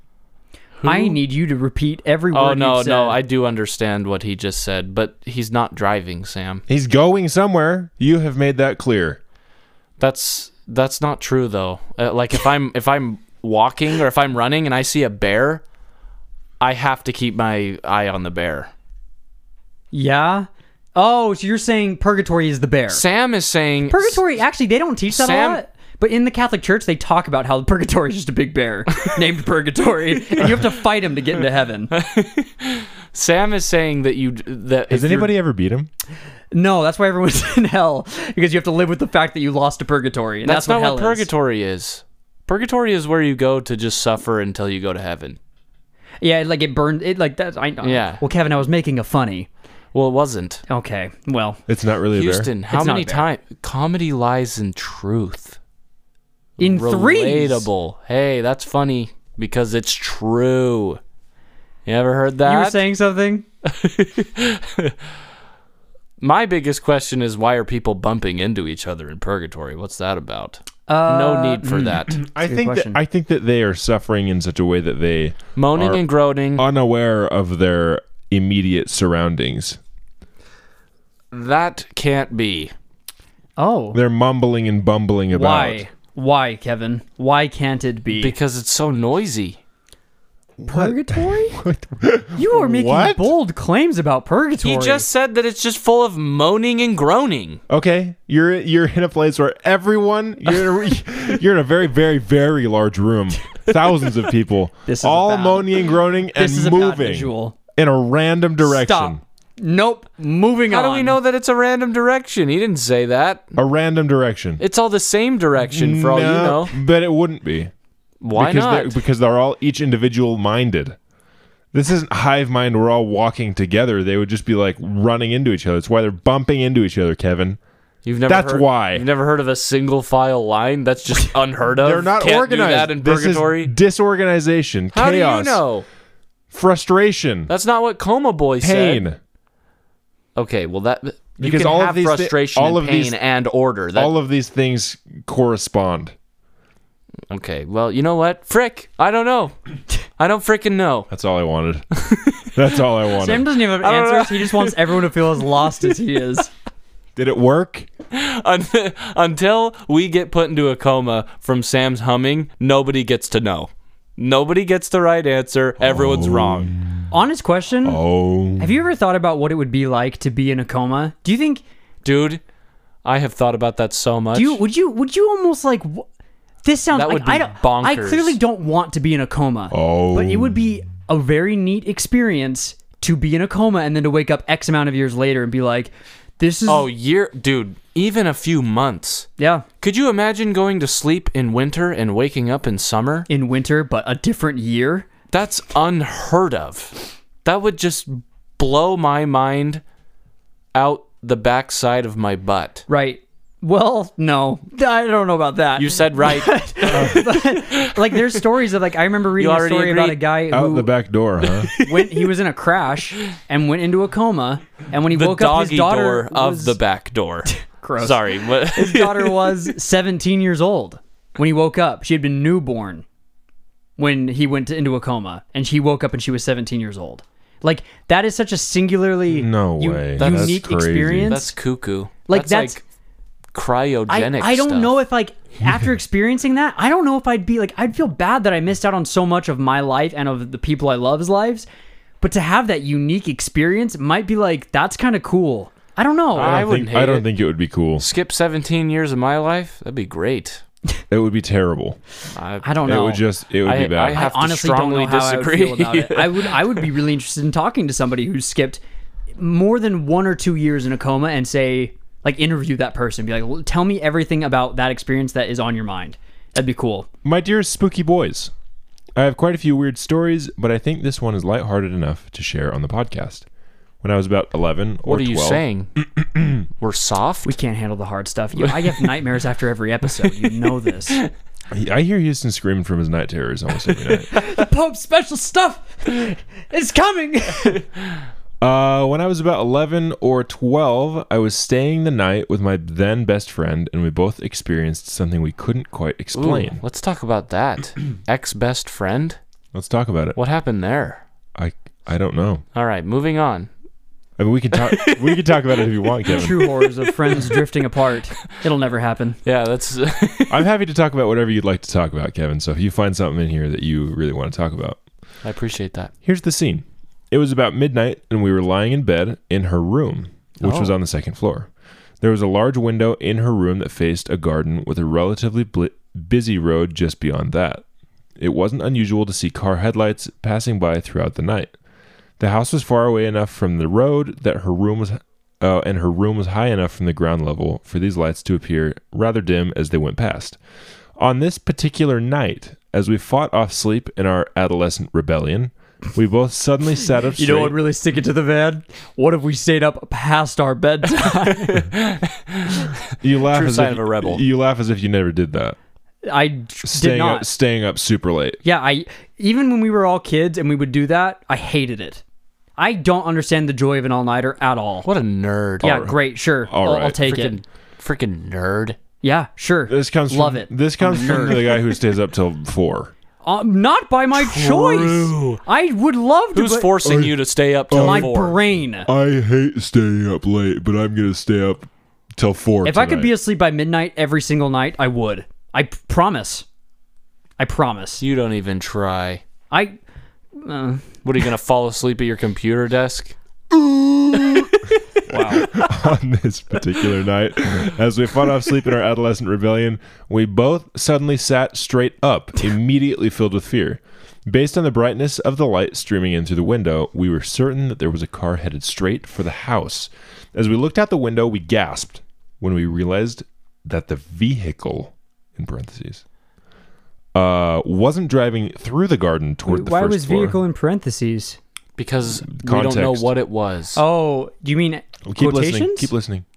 I need you to repeat every word. Oh no, you've said. no, I do understand what he just said, but he's not driving, Sam. He's going somewhere. You have made that clear. That's not true though. Like if I'm walking or if I'm running and I see a bear, I have to keep my eye on the bear. Yeah. Oh, so you're saying purgatory is the bear? Sam is saying Purgatory. Actually, they don't teach that Sam- a lot. But in the Catholic Church, they talk about how purgatory is just a big bear named Purgatory, and you have to fight him to get into heaven. Sam is saying that Has anybody ever beat him? No, that's why everyone's in hell, because you have to live with the fact that you lost to purgatory. And That's what not hell what purgatory is. Purgatory is where you go to just suffer until you go to heaven. Yeah, like it burned. It like that. I know. Yeah. Well, Kevin, I was making a funny. Well, it wasn't. Okay. Well, It's not really a bear. Houston, how It's not many a bear. times comedy lies in truth? in threes. Relatable. Hey, that's funny because it's true. You ever heard that? You were saying something? My biggest question is, why are people bumping into each other in purgatory? What's that about? No need for that. I good think question. that they are suffering in such a way that they Moaning are and groaning. unaware of their immediate surroundings. That can't be. Oh. They're mumbling and bumbling about. Why? Why, Kevin? Why can't it be? Because it's so noisy. Purgatory? You are making What? bold claims about purgatory. He just said that it's just full of moaning and groaning. Okay, you're in a place where everyone you're in a very, very, very large room, thousands of people, This is a all bad- moaning and groaning and This is a bad moving visual. in a random direction. Stop. Nope. Moving How on. do we know that it's a random direction? He didn't say that. A random direction. It's all the same direction for all you know. But it wouldn't be. Why not? Because they're all each individual minded. This isn't hive mind. We're all walking together. They would just be like running into each other. That's why they're bumping into each other, Kevin. That's why. You've never heard of a single file line? That's just unheard of. They're not Can't organized. Do that in This purgatory. is disorganization, How chaos, do you know? frustration, That's not what Coma Boy pain. said. Okay, well that you Because can all of have these frustration, all and of pain, these- and order. That, All of these things correspond. okay, well, you know what? Frick, I don't know. I don't frickin' know. That's all I wanted. That's all I wanted. Sam doesn't even have answers. He just wants everyone to feel as lost as he is. Did it work? Until we get put into a coma from Sam's humming, nobody gets to know. Nobody gets the right answer. Everyone's wrong. Honest question. Oh. Have you ever thought about what it would be like to be in a coma? Do you think Dude, I have thought about that so much. would you almost like this sounds That like would be I don't I bonkers. clearly don't want to be in a coma. Oh. But it would be a very neat experience to be in a coma and then to wake up X amount of years later and be like, this is dude, even a few months. yeah, Could you imagine going to sleep in winter and waking up in summer? in winter but a different year. That's unheard of. That would just blow my mind out the backside of my butt. Right. Well, no. I don't know about that. You said right. Like there's stories of like I remember reading You a already story about agreed? a guy Out who the back door, huh? he was in a crash and went into a coma, and when he The woke up his doggy daughter door was, of the back door. Gross. Sorry. What? his daughter was 17 years old when he woke up. She had been newborn when he went into a coma, and she woke up and she was 17 years old. Like that is such a singularly No way. That's unique crazy. experience. That's cuckoo. Like, that's like cryogenic I don't stuff. know if like after experiencing that, I don't know if I'd be like I'd feel bad that I missed out on so much of my life and of the people I love's lives. But to have that unique experience might be like that's kind of cool. I don't know. I wouldn't hate I don't it. think it would be cool. Skip 17 years of my life? That'd be great. It would be terrible. I don't know. It would be bad. I have to honestly don't strongly know how I would disagree. feel about it. I would be really interested in talking to somebody who's skipped more than 1 or 2 years in a coma and say like interview that person. Be like, well, tell me everything about that experience that is on your mind. That'd be cool. My dear spooky boys, I have quite a few weird stories, but I think this one is lighthearted enough to share on the podcast. When I was about 11 or What are you 12, saying? We're soft? We can't handle the hard stuff. I get nightmares after every episode. You know this. I hear Houston screaming from his night terrors almost every night. The Pope's special stuff is coming. When I was about 11 or 12, I was staying the night with my then best friend, and we both experienced something we couldn't quite explain. Ooh, let's talk about that. Ex-best friend? Let's talk about it. What happened there? I don't know. All right, moving on. I mean, we can talk. We can talk about it if you want, Kevin. True horrors of friends drifting apart. It'll never happen. Yeah, that's... I'm happy to talk about whatever you'd like to talk about, Kevin. So if you find something in here that you really want to talk about, I appreciate that. here's the scene. It was about midnight, and we were lying in bed in her room, which was on the second floor. There was a large window in her room that faced a garden with a relatively busy road just beyond that. It wasn't unusual to see car headlights passing by throughout the night. The house was far away enough from the road that her room was high enough from the ground level for these lights to appear rather dim as they went past. On this particular night, as we fought off sleep in our adolescent rebellion, we both suddenly sat up straight. You know what really stick it to the van? What if we stayed up past our bedtime? You laugh True as sign if of a rebel. You laugh as if you never did that. I did not. Staying up super late. Yeah, even when we were all kids and we would do that, I hated it. I don't understand the joy of an all-nighter at all. What a nerd. Yeah, great, sure. All right. I'll take it. Freaking nerd. Yeah, sure. This comes Love from, it. This comes from the guy who stays up till 4. Not by my choice. I would love to. Who's but forcing you to stay up till my 4? brain? I hate staying up late, but I'm gonna stay up till 4. If I could be asleep by midnight every single night, I would. I promise. I promise. You don't even try. I. What, are you going to fall asleep at your computer desk? Wow. On this particular night, as we fought off sleep in our adolescent rebellion, we both suddenly sat straight up, immediately filled with fear. Based on the brightness of the light streaming in through the window, we were certain that there was a car headed straight for the house. As we looked out the window, we gasped when we realized that the vehicle, in parentheses, wasn't driving through the garden toward the Why first was floor. vehicle in parentheses? Because we don't know Context. what it was. Oh, do you mean Keep quotations? listening. Keep listening.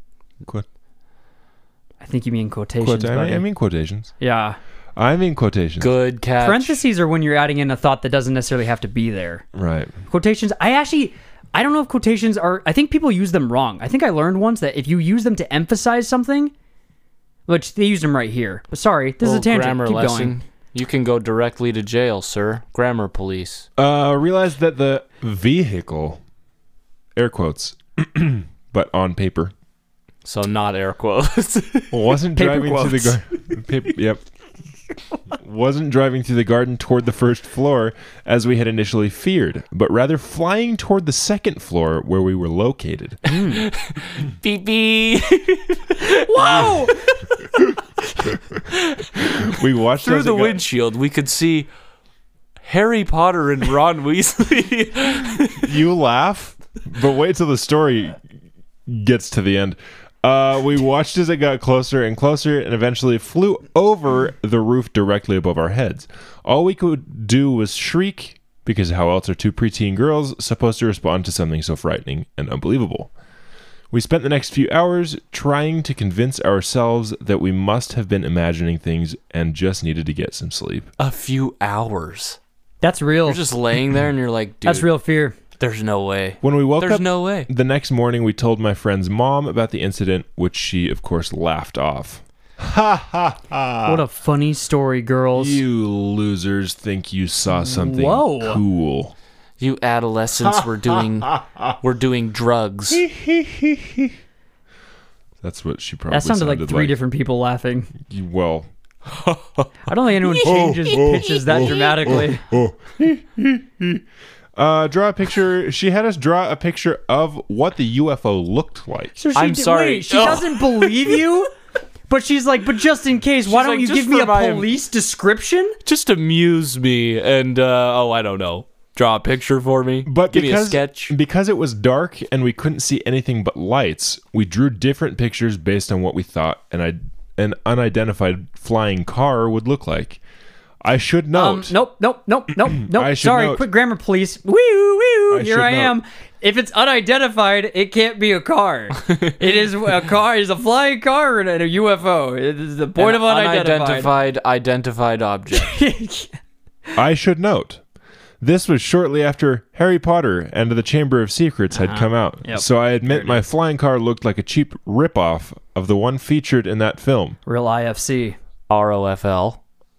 I think you mean quotations. buddy. I mean quotations. Yeah. I mean quotations. Good catch. Parentheses are when you're adding in a thought that doesn't necessarily have to be there. Right. Quotations, I don't know if quotations are, I think people use them wrong. I think I learned once that if you use them to emphasize something, which they used them right here. But sorry, this is a Little tangent. grammar Keep lesson. going. You can go directly to jail, sir. Grammar police. Realized that the vehicle, air quotes, but on paper, So not air quotes. wasn't Paper driving through the garden. Yep. Wasn't driving through the garden toward the first floor as we had initially feared, but rather flying toward the second floor where we were located. Beep beep. Whoa! We watched Through as the it got- windshield, we could see Harry Potter and Ron Weasley. You laugh, but wait till the story gets to the end. We watched as it got closer and closer and eventually flew over the roof directly above our heads. All we could do was shriek, because how else are two preteen girls supposed to respond to something so frightening and unbelievable? We spent the next few hours trying to convince ourselves that we must have been imagining things and just needed to get some sleep. A few hours. That's real. You're just laying there and you're like, dude, That's real fear. there's no way. When we woke There's up no way. the next morning, we told my friend's mom about the incident, which she, of course, laughed off. Ha ha ha! What a funny story, girls. You losers think you saw something Whoa. cool. You adolescents were doing drugs. That's what she probably That sounded like three different people laughing. Well, I don't think anyone changes pitches that dramatically. draw a picture. She had us draw a picture of what the UFO looked like. So I'm sorry. Wait, she Ugh. doesn't believe you? But she's like, but just in case, why don't like, you just give me for a my- police description? Just amuse me and I don't know. Draw a picture for me. But give me a because, sketch. because it was dark and we couldn't see anything but lights, we drew different pictures based on what we thought an unidentified flying car would look like. I should note. Nope. I should Sorry, note- quick grammar, please. Woo. I Here should I note. am. If it's unidentified, it can't be a car. It is a car. It's a flying car and a UFO. It is the point of unidentified. Identified object. I should note. This was shortly after Harry Potter and the Chamber of Secrets had come out. Yep. So I admit my flying car looked like a cheap ripoff of the one featured in that film. Real IFC. ROFL.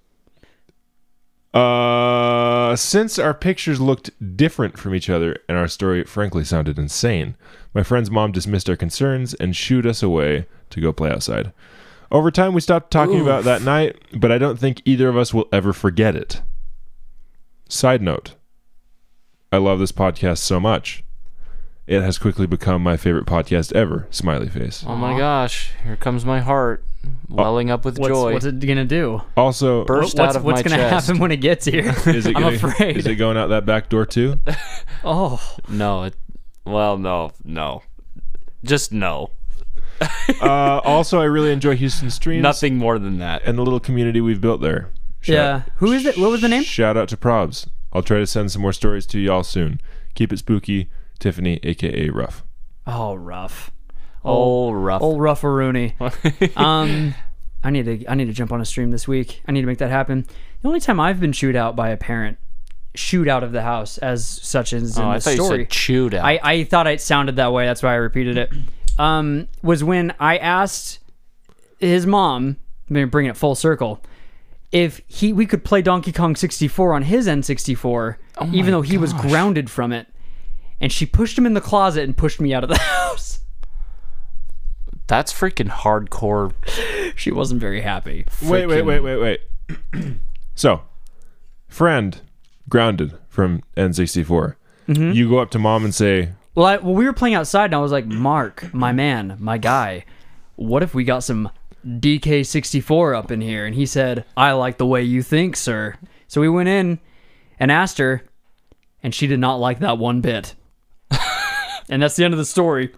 Since our pictures looked different from each other and our story frankly sounded insane, my friend's mom dismissed our concerns and shooed us away to go play outside. Over time, we stopped talking about that night, but I don't think either of us will ever forget it. Side note, I love this podcast so much. It has quickly become my favorite podcast ever. Smiley face. Oh my gosh. Here comes my heart. Welling up with joy. What's it gonna do? Also, Burst out of What's my gonna chest. happen when it gets here? is it I'm gonna- afraid. Is it going out that back door too? Oh, No. No. Just no. Also, I really enjoy Houston Streams. Nothing more than that. And the little community we've built there. yeah. Who is it? What was the name? Shout out to Probs. I'll try to send some more stories to y'all soon. Keep it spooky. Tiffany, aka Ruff. Oh, rough. Oh, rough. Old Ruffaroony. I need to jump on a stream this week. I need to make that happen. The only time I've been chewed out by a parent shoot out of the house, as such as in Oh, the I thought story. you said chewed out. I thought it sounded that way. That's why I repeated it. Was when I asked his mom, bringing it full circle, if we could play Donkey Kong 64 on his N64, even though he was grounded from it. And she pushed him in the closet and pushed me out of the house. That's freaking hardcore. She wasn't very happy. Wait. So, friend grounded from N64. You go up to mom and say, Well, we were playing outside, and I was like, Mark, my man, my guy, what if we got some DK64 up in here? And he said, I like the way you think, sir. So we went in and asked her, and she did not like that one bit. And that's the end of the story.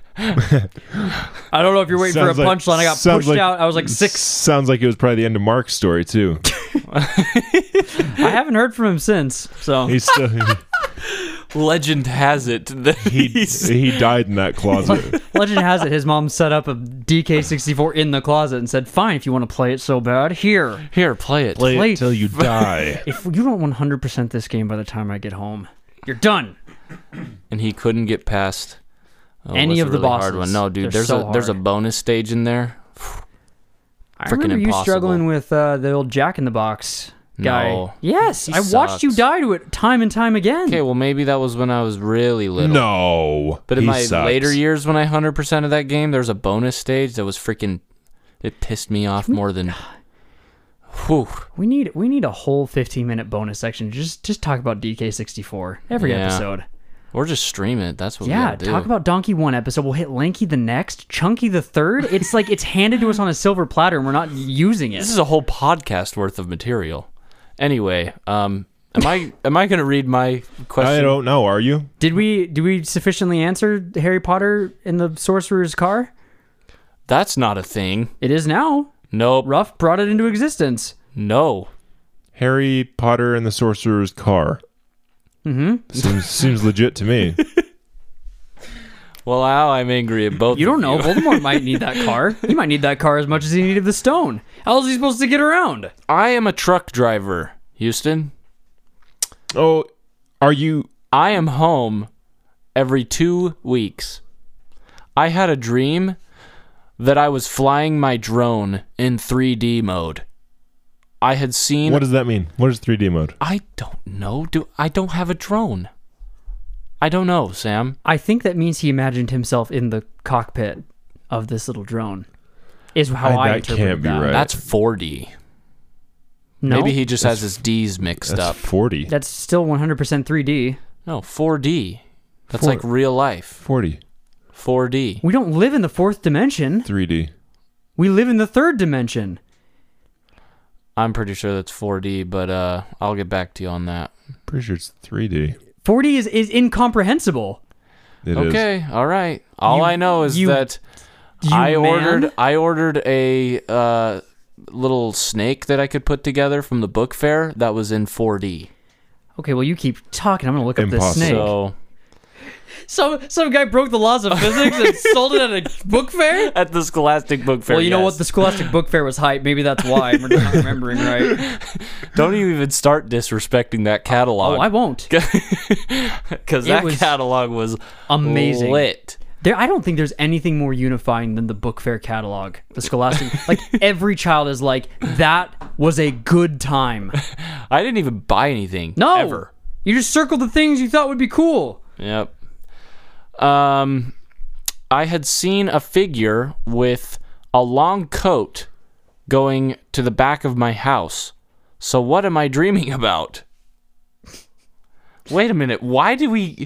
I don't know if you're waiting for a punchline. I got pushed out. I was like 6. Sounds like it was probably the end of Mark's story, too. I haven't heard from him since. So He's still... Legend has it that he died in that closet. legend has it his mom set up a DK64 in the closet and said, fine, if you want to play it so bad, here. play it. Play Play- it till you die. If you don't 100% this game by the time I get home, you're done. And he couldn't get past Any what's of a the really hard bosses. one. No, dude, They're there's a hard. bonus stage in there. I Freaking remember you impossible. struggling with the old Jack in the Box guy. No. Yes, He I watched you sucks. die to it time and time again. Okay, well maybe that was when I was really little. No. But in he my sucks. later years, when I 100% of that game, there's a bonus stage that was freaking. It pissed me off more than. Whew. We need a whole 15-minute bonus section. Just talk about DK64 every Yeah. episode. Or just stream it. That's what we Yeah, gotta do. talk about Donkey one episode. We'll hit Lanky the next, Chunky the third. It's like it's handed to us on a silver platter, and we're not using it. This is a whole podcast worth of material. Anyway, am I gonna read my question? I don't know. Are you? Did we sufficiently answer Harry Potter in the Sorcerer's car? That's not a thing. It is now. Nope. Ruff brought it into existence. No. Harry Potter and the Sorcerer's car. Mm-hmm. Seems legit to me. Well, now I'm angry at both. You don't know. of Voldemort might need that car. He might need that car as much as he needed the stone. How is he supposed to get around? I am a truck driver, Houston. Oh, are you? I am home every 2 weeks. I had a dream that I was flying my drone in 3D mode. I had seen... What does that mean? What is 3D mode? I don't know. I don't have a drone. I don't know, Sam. I think that means he imagined himself in the cockpit of this little drone. Is how I That interpret can't be that. right. That's 4D. No, Maybe he just has his D's mixed That's up. 40. That's still 100% 3D. No, 4D. That's like real life. 40. 4D. We don't live in the fourth dimension. 3D. We live in the third dimension. I'm pretty sure that's 4D, but I'll get back to you on that. Pretty sure it's 3D. 4D is incomprehensible. It is. Okay, all right. All I know is that I man. ordered a little snake that I could put together from the book fair that was in 4D. Okay, well, you keep talking. I'm going to look up this Impossible. snake. So Some guy broke the laws of physics and sold it at a book fair? at the Scholastic Book Fair. Well, you know yes. what? The Scholastic Book Fair was hype. Maybe that's why. We're not remembering right. Don't you even start disrespecting that catalog. Oh, I won't. Because It that was catalog was amazing. lit. I don't think there's anything more unifying than the book fair catalog. The Scholastic, like every child is like, that was a good time. I didn't even buy anything. No, Ever. you just circled the things you thought would be cool. Yep. I had seen a figure with a long coat going to the back of my house. So what am I dreaming about? Wait a minute. Why did we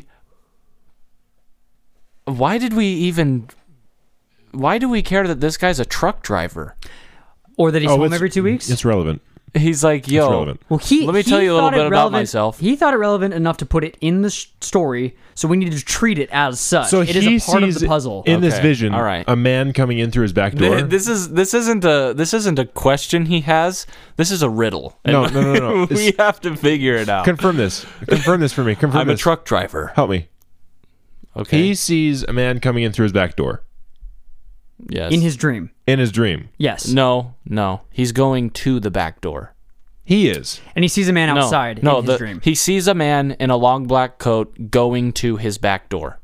care that this guy's a truck driver? Or that he's home it's- every 2 weeks. It's relevant. He's like, yo, relevant. Well, let me tell you a little thought it bit about relevant- myself. He thought it relevant enough to put it in the story, so we needed to treat it as such. So it he is a part of sees the puzzle. in this Okay, vision all right. a man coming in through his back door. This isn't a question he has. This is a riddle. No. we have to figure it out. Confirm this. Confirm this for me. Confirm I'm a this. truck driver. Help me. Okay. He sees a man coming in through his back door yes. In his dream. in his dream. Yes. No. He's going to the back door. He is. And he sees a man outside in his dream. He sees a man in a long black coat going to his back door.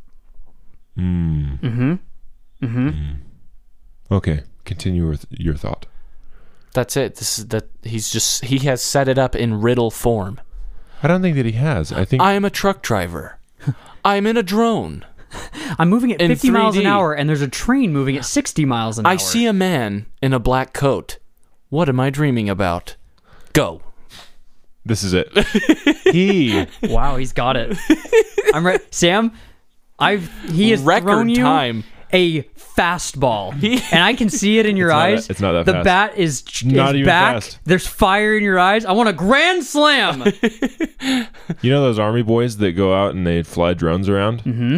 Okay, continue with your thought. That's it. He has set it up in riddle form. I don't think that he has. I think I am a truck driver. I'm in a drone. I'm moving at in 50 miles an 3D. hour, and there's a train moving at 60 miles an hour. I see a man in a black coat. What am I dreaming about? Go. this is it. He Wow, he's got it. I'm ready. Sam, he has Record thrown you time. a fastball, and I can see it in your It's not eyes. it's not that the fast. bat is Not even back. fast. There's fire in your eyes. I want a grand slam. You know those army boys that go out and they fly drones around? Mm-hmm.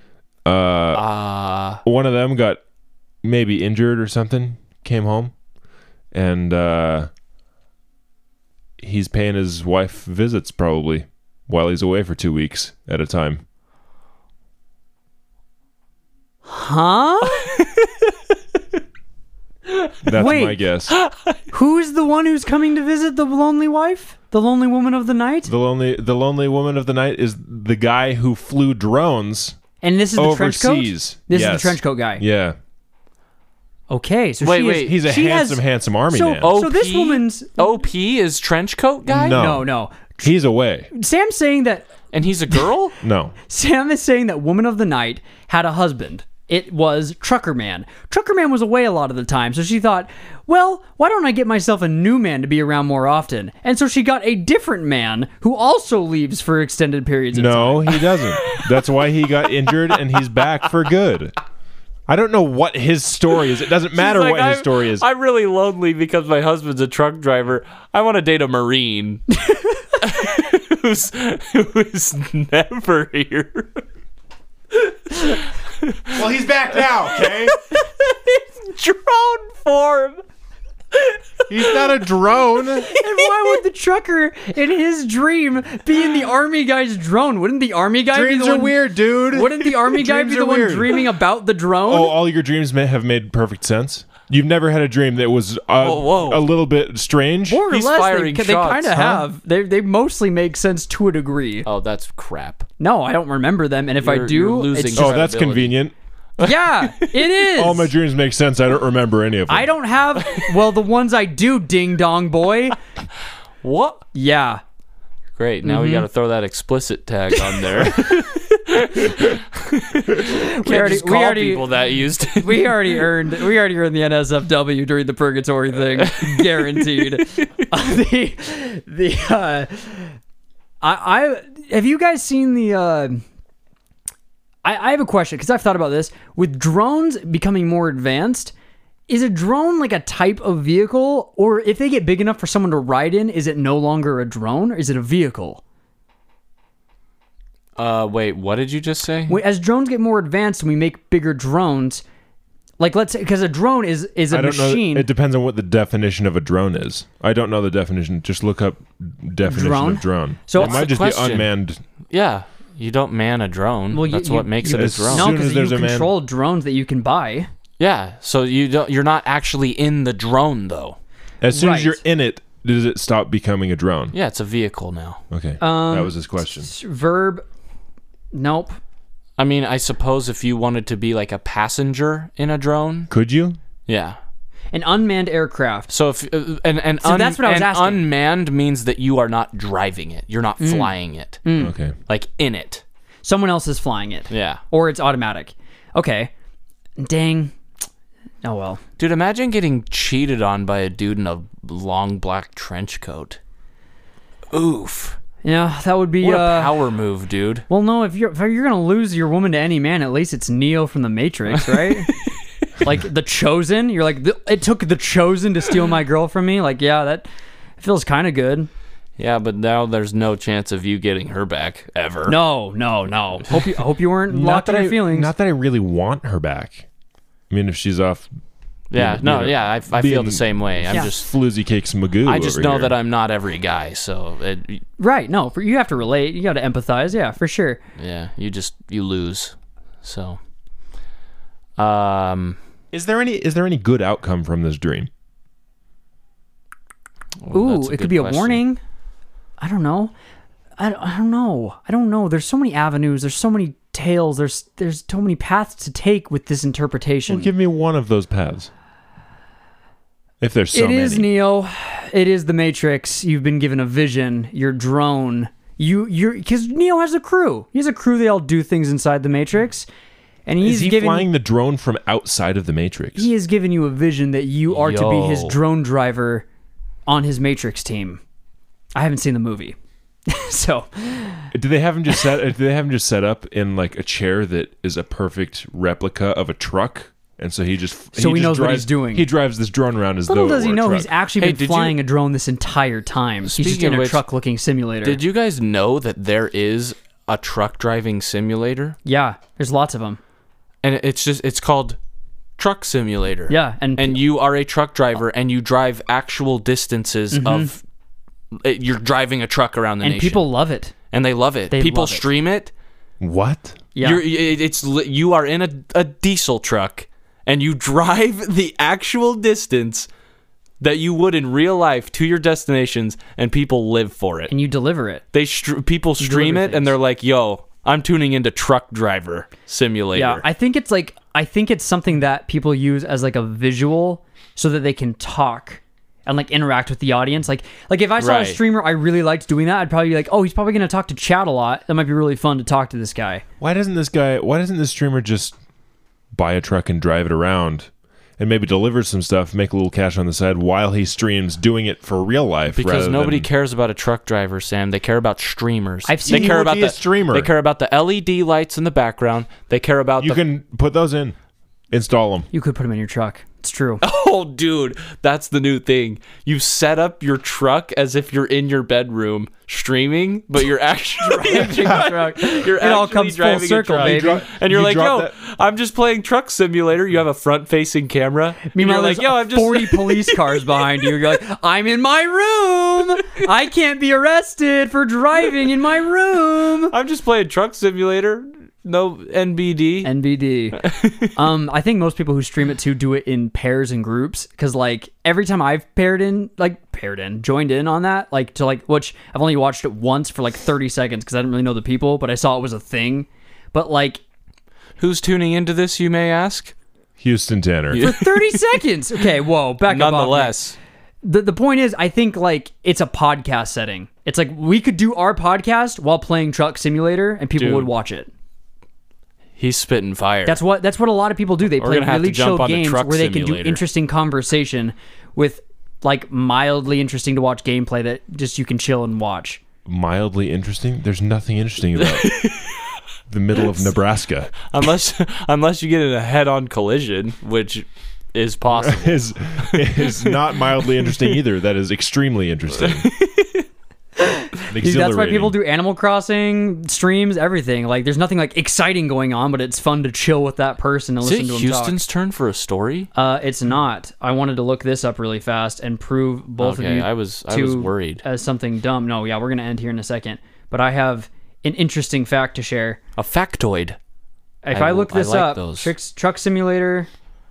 One of them got maybe injured or something, came home, and he's paying his wife visits probably while he's away for 2 weeks at a time. Huh? That's Wait. my guess. Who's the one who's coming to visit the lonely wife? The lonely woman of the night? The lonely woman of the night is the guy who flew drones And this is the trench coat? overseas. This is Yes. the trench coat guy. Yeah. Okay, so Wait, she wait. is, He's a she has- handsome army so, man. so this woman's OP is trench coat guy? No. no. He's away. Sam's saying that And he's a girl? No. Sam is saying that woman of the night had a husband. It was Trucker Man. Trucker Man was away a lot of the time, so she thought, well, why don't I get myself a new man to be around more often? And so she got a different man who also leaves for extended periods of time. No, he doesn't. That's why he got injured and he's back for good. I don't know what his story is. It doesn't matter She's like, what his story is. I'm really lonely because my husband's a truck driver. I want to date a Marine who's never here. Well, he's back now, okay? Drone form. He's not a drone. And why would the trucker in his dream be in the army guy's drone? Wouldn't the army guy Dreams be the are one, weird, dude. Wouldn't the army guy Dreams be the are one weird. dreaming about the drone? Oh, all your dreams may have made perfect sense. You've never had a dream that was whoa. a little bit strange. More or He's less, firing they shots, kind of huh? have. They mostly make sense to a degree. Oh, that's crap. No, I don't remember them, and if I You're do, losing it's Oh, just, that's credibility. convenient. yeah, it is. All my dreams make sense. I don't remember any of them. I don't have. Well, the ones I do, ding dong boy. What? Yeah. Great. Now we got to throw that explicit tag on there. We already, Just call people that used it. we already earned the NSFW during the purgatory thing, guaranteed. I have you guys seen the? I have a question because I've thought about this. With drones becoming more advanced, is a drone like a type of vehicle, or if they get big enough for someone to ride in, is it no longer a drone, or is it a vehicle? Wait, what did you just say? As drones get more advanced and we make bigger drones, like let's say, because a drone is a I don't machine. know. It depends on what the definition of a drone is. I don't know the definition. Just look up definition Drone? of drone. So- it might That's just the be question. unmanned. Yeah, you don't man a drone. Well, That's what makes it a as drone. No, soon because as there's you a man- control drones that you can buy. Yeah, so you're not actually in the drone though. As soon Right. as you're in it, does it stop becoming a drone? Yeah, it's a vehicle now. Okay, that was his question. Verb. Nope. I mean, I suppose if you wanted to be like a passenger in a drone, Could you? yeah. An unmanned aircraft. So if and So that's what I was asking. unmanned means that you are not driving it. You're not flying it. Okay. Like in it. Someone else is flying it. Yeah. Or it's automatic. Okay. Dang. Oh well. Dude, imagine getting cheated on by a dude in a long black trench coat. Oof. Yeah, that would be What a power move, dude. well, no, if you're gonna lose your woman to any man, at least it's Neo from the Matrix, right? Like the Chosen. You're like, it took the Chosen to steal my girl from me. Like, yeah, that feels kind of good. Yeah, but now there's no chance of you getting her back ever. No. Hope you weren't locked in your feelings. Not that I really want her back. I mean, if she's off Yeah, no, yeah, I feel being- the same way. I'm Yeah. just floozy cakes magoo. I just over know here. that I'm not every guy, so Right? No, you have to relate. You got to empathize. Yeah, for sure. yeah, you lose. So Is there any good outcome from this dream? Ooh, that's a it could good be a question. warning. I don't know. I don't know. There's so many avenues. There's so many tales. There's so many paths to take with this interpretation. Well, give me one of those paths. If there's so It many. is Neo. It is the Matrix. You've been given a vision. You're drone. You're because Neo has a crew. He has a crew. They all do things inside the Matrix, and Is he flying the drone from outside of the Matrix? He has given you a vision that you are to be his Yo. drone driver on his Matrix team. I haven't seen the movie, so Do they have him just set up in like a chair that is a perfect replica of a truck? And so he just So he knows what drives- he's doing. He drives this drone around as little though it does he were a know truck. he's actually Hey, been did you- flying a drone this entire time. He's just Speaking in of a which, truck-looking simulator. Did you guys know that there is a truck driving simulator? Yeah, there's lots of them. And it's called Truck Simulator. Yeah, and you are a truck driver and you drive actual distances of you're driving a truck around the and nation. people love it. And they love it. They People love it. stream it. What? Yeah, You are in a diesel truck and you drive the actual distance that you would in real life to your destinations, and people live for it. and you deliver it. People stream deliver it and they're like, "Yo, I'm tuning into Truck Driver Simulator." Yeah, I think it's something that people use as like a visual so that they can talk and like interact with the audience. Like if I saw a Right. streamer I really liked doing that, I'd probably be like, oh, he's probably gonna talk to chat a lot. That might be really fun to talk to this guy. Why doesn't this streamer just buy a truck and drive it around and maybe deliver some stuff, make a little cash on the side while he streams, doing it for real life? because rather nobody than- cares about a truck driver, Sam. They care about streamers. I've seen they care you about be a streamer. They care about the LED lights in the background. They care about You can put those in, install them. You could put him in your truck. It's true. Oh, dude, that's the new thing. You set up your truck as if you're in your bedroom streaming, but you're actually you're It all actually comes full driving a circle, truck. baby. And you're You like, drop yo, that- I'm just playing Truck Simulator. You have a front-facing camera. And Meanwhile, you're like, there's yo, I'm just 40 police cars behind you. You're like, I'm in my room. I can't be arrested for driving in my room. I'm just playing Truck Simulator. No NBD. NBD. I think most people who stream it too do it in pairs and groups because like every time I've joined in on that, which I've only watched it once for like 30 seconds because I didn't really know the people, but I saw it was a thing. But like Who's tuning into this, you may ask? Houston Tanner. for 30 seconds. Okay, whoa, back up. Nonetheless. The point is, I think like it's a podcast setting. It's like we could do our podcast while playing Truck Simulator and people Dude. would watch it. He's spitting fire. That's what a lot of people do. They play gonna have really to jump chill onto games Truck where they can do Simulator. interesting conversation with like mildly interesting to watch gameplay that just you can chill and watch. Mildly interesting. There's nothing interesting about the middle of Nebraska. unless you get in a head-on collision, which is possible. is not mildly interesting either. That is extremely interesting. Dude, that's why people do Animal Crossing streams, everything. Like, there's nothing like exciting going on, but it's fun to chill with that person and Is listen it to him Houston's turn for a story? talk. It's not. I wanted to look this up really fast and prove both Okay, of you. I was to- worried. as something dumb. No, yeah, we're gonna end here in a second. But I have an interesting fact to share. A factoid. If I I look this like up, those. Truck Simulator.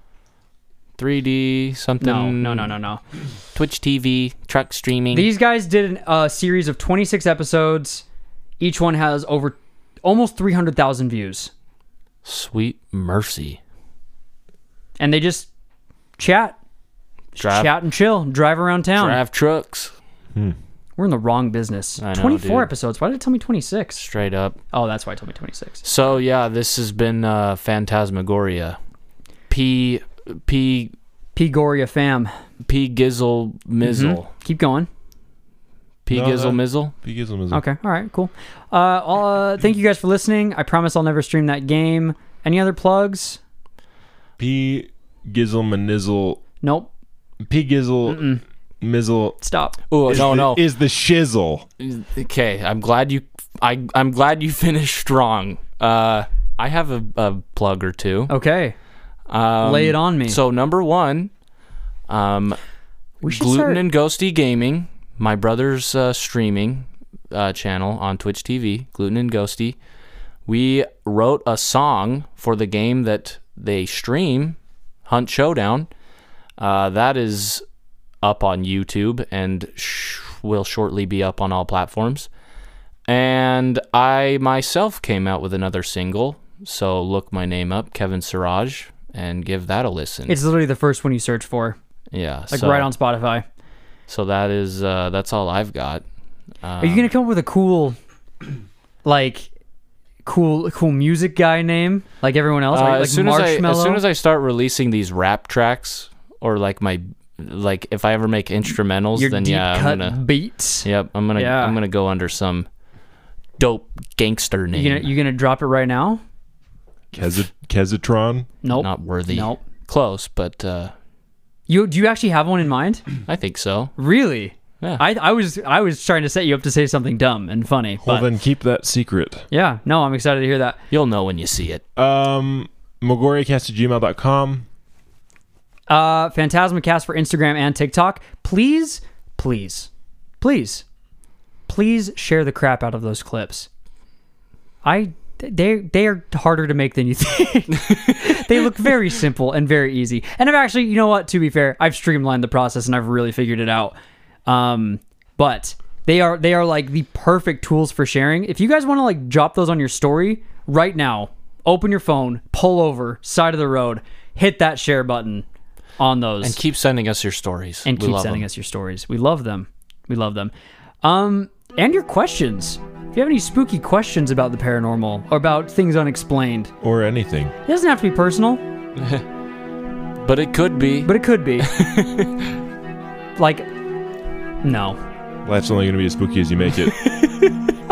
3D something. No. Twitch TV, truck streaming. These guys did a series of 26 episodes. Each one has over almost 300,000 views. Sweet mercy. And they just chat and chill, drive around town. Drive trucks. We're in the wrong business. I know, 24 dude. episodes. Why did it tell me 26? Straight up. Oh, that's why it told me 26. So yeah, this has been Phantasmagoria. P P-Goria fam. Gizzle Mizzle. Keep going. P No, Gizzle that- Mizzle. Okay. All right. Cool. Thank you guys for listening. I promise I'll never stream that game. Any other plugs? P Gizzle Manizzle. Nope. P Gizzle Mizzle. Stop. Oh no. Is the shizzle. Okay, I'm glad you finished strong. I have a plug or two. Okay. Lay it on me. So number one, we should Gluten start. and Ghosty Gaming, my brother's streaming channel on Twitch TV, Gluten and Ghosty. We wrote a song for the game that they stream, Hunt Showdown. That is up on YouTube and will shortly be up on all platforms. And I myself came out with another single, so look my name up, Kevin Siraj, and give that a listen. It's literally the first one you search for, Yeah, like right on Spotify. So that is that's all I've got. Are you gonna come up with a cool, like, cool music guy name like everyone else? Like as soon Marshmello? as I start releasing these rap tracks, or like if I ever make instrumentals, Your then deep yeah, cut I'm gonna beats. Yep, I'm gonna go under some dope gangster name. You gonna drop it right now? Kezatron? Nope. Not worthy. Nope. Close, but Do you actually have one in mind? I think so. Really? Yeah. I was trying to set you up to say something dumb and funny. Well, But then keep that secret. yeah, no, I'm excited to hear that. You'll know when you see it. Mogoriacast@gmail.com. Phantasmacast for Instagram and TikTok. Please share the crap out of those clips. They are harder to make than you think. They look very simple and very easy. And I've actually, you know what, to be fair, I've streamlined the process and I've really figured it out. But they are like the perfect tools for sharing. If you guys want to like drop those on your story right now, open your phone, pull over, side of the road, hit that share button on those. And keep sending us your stories. And keep sending us your stories. We love them. We love them. And your questions. If you have any spooky questions about the paranormal or about things unexplained, Or anything. it doesn't have to be personal, But it could be. but it could be. Like, no. Life's only going to be as spooky as you make it.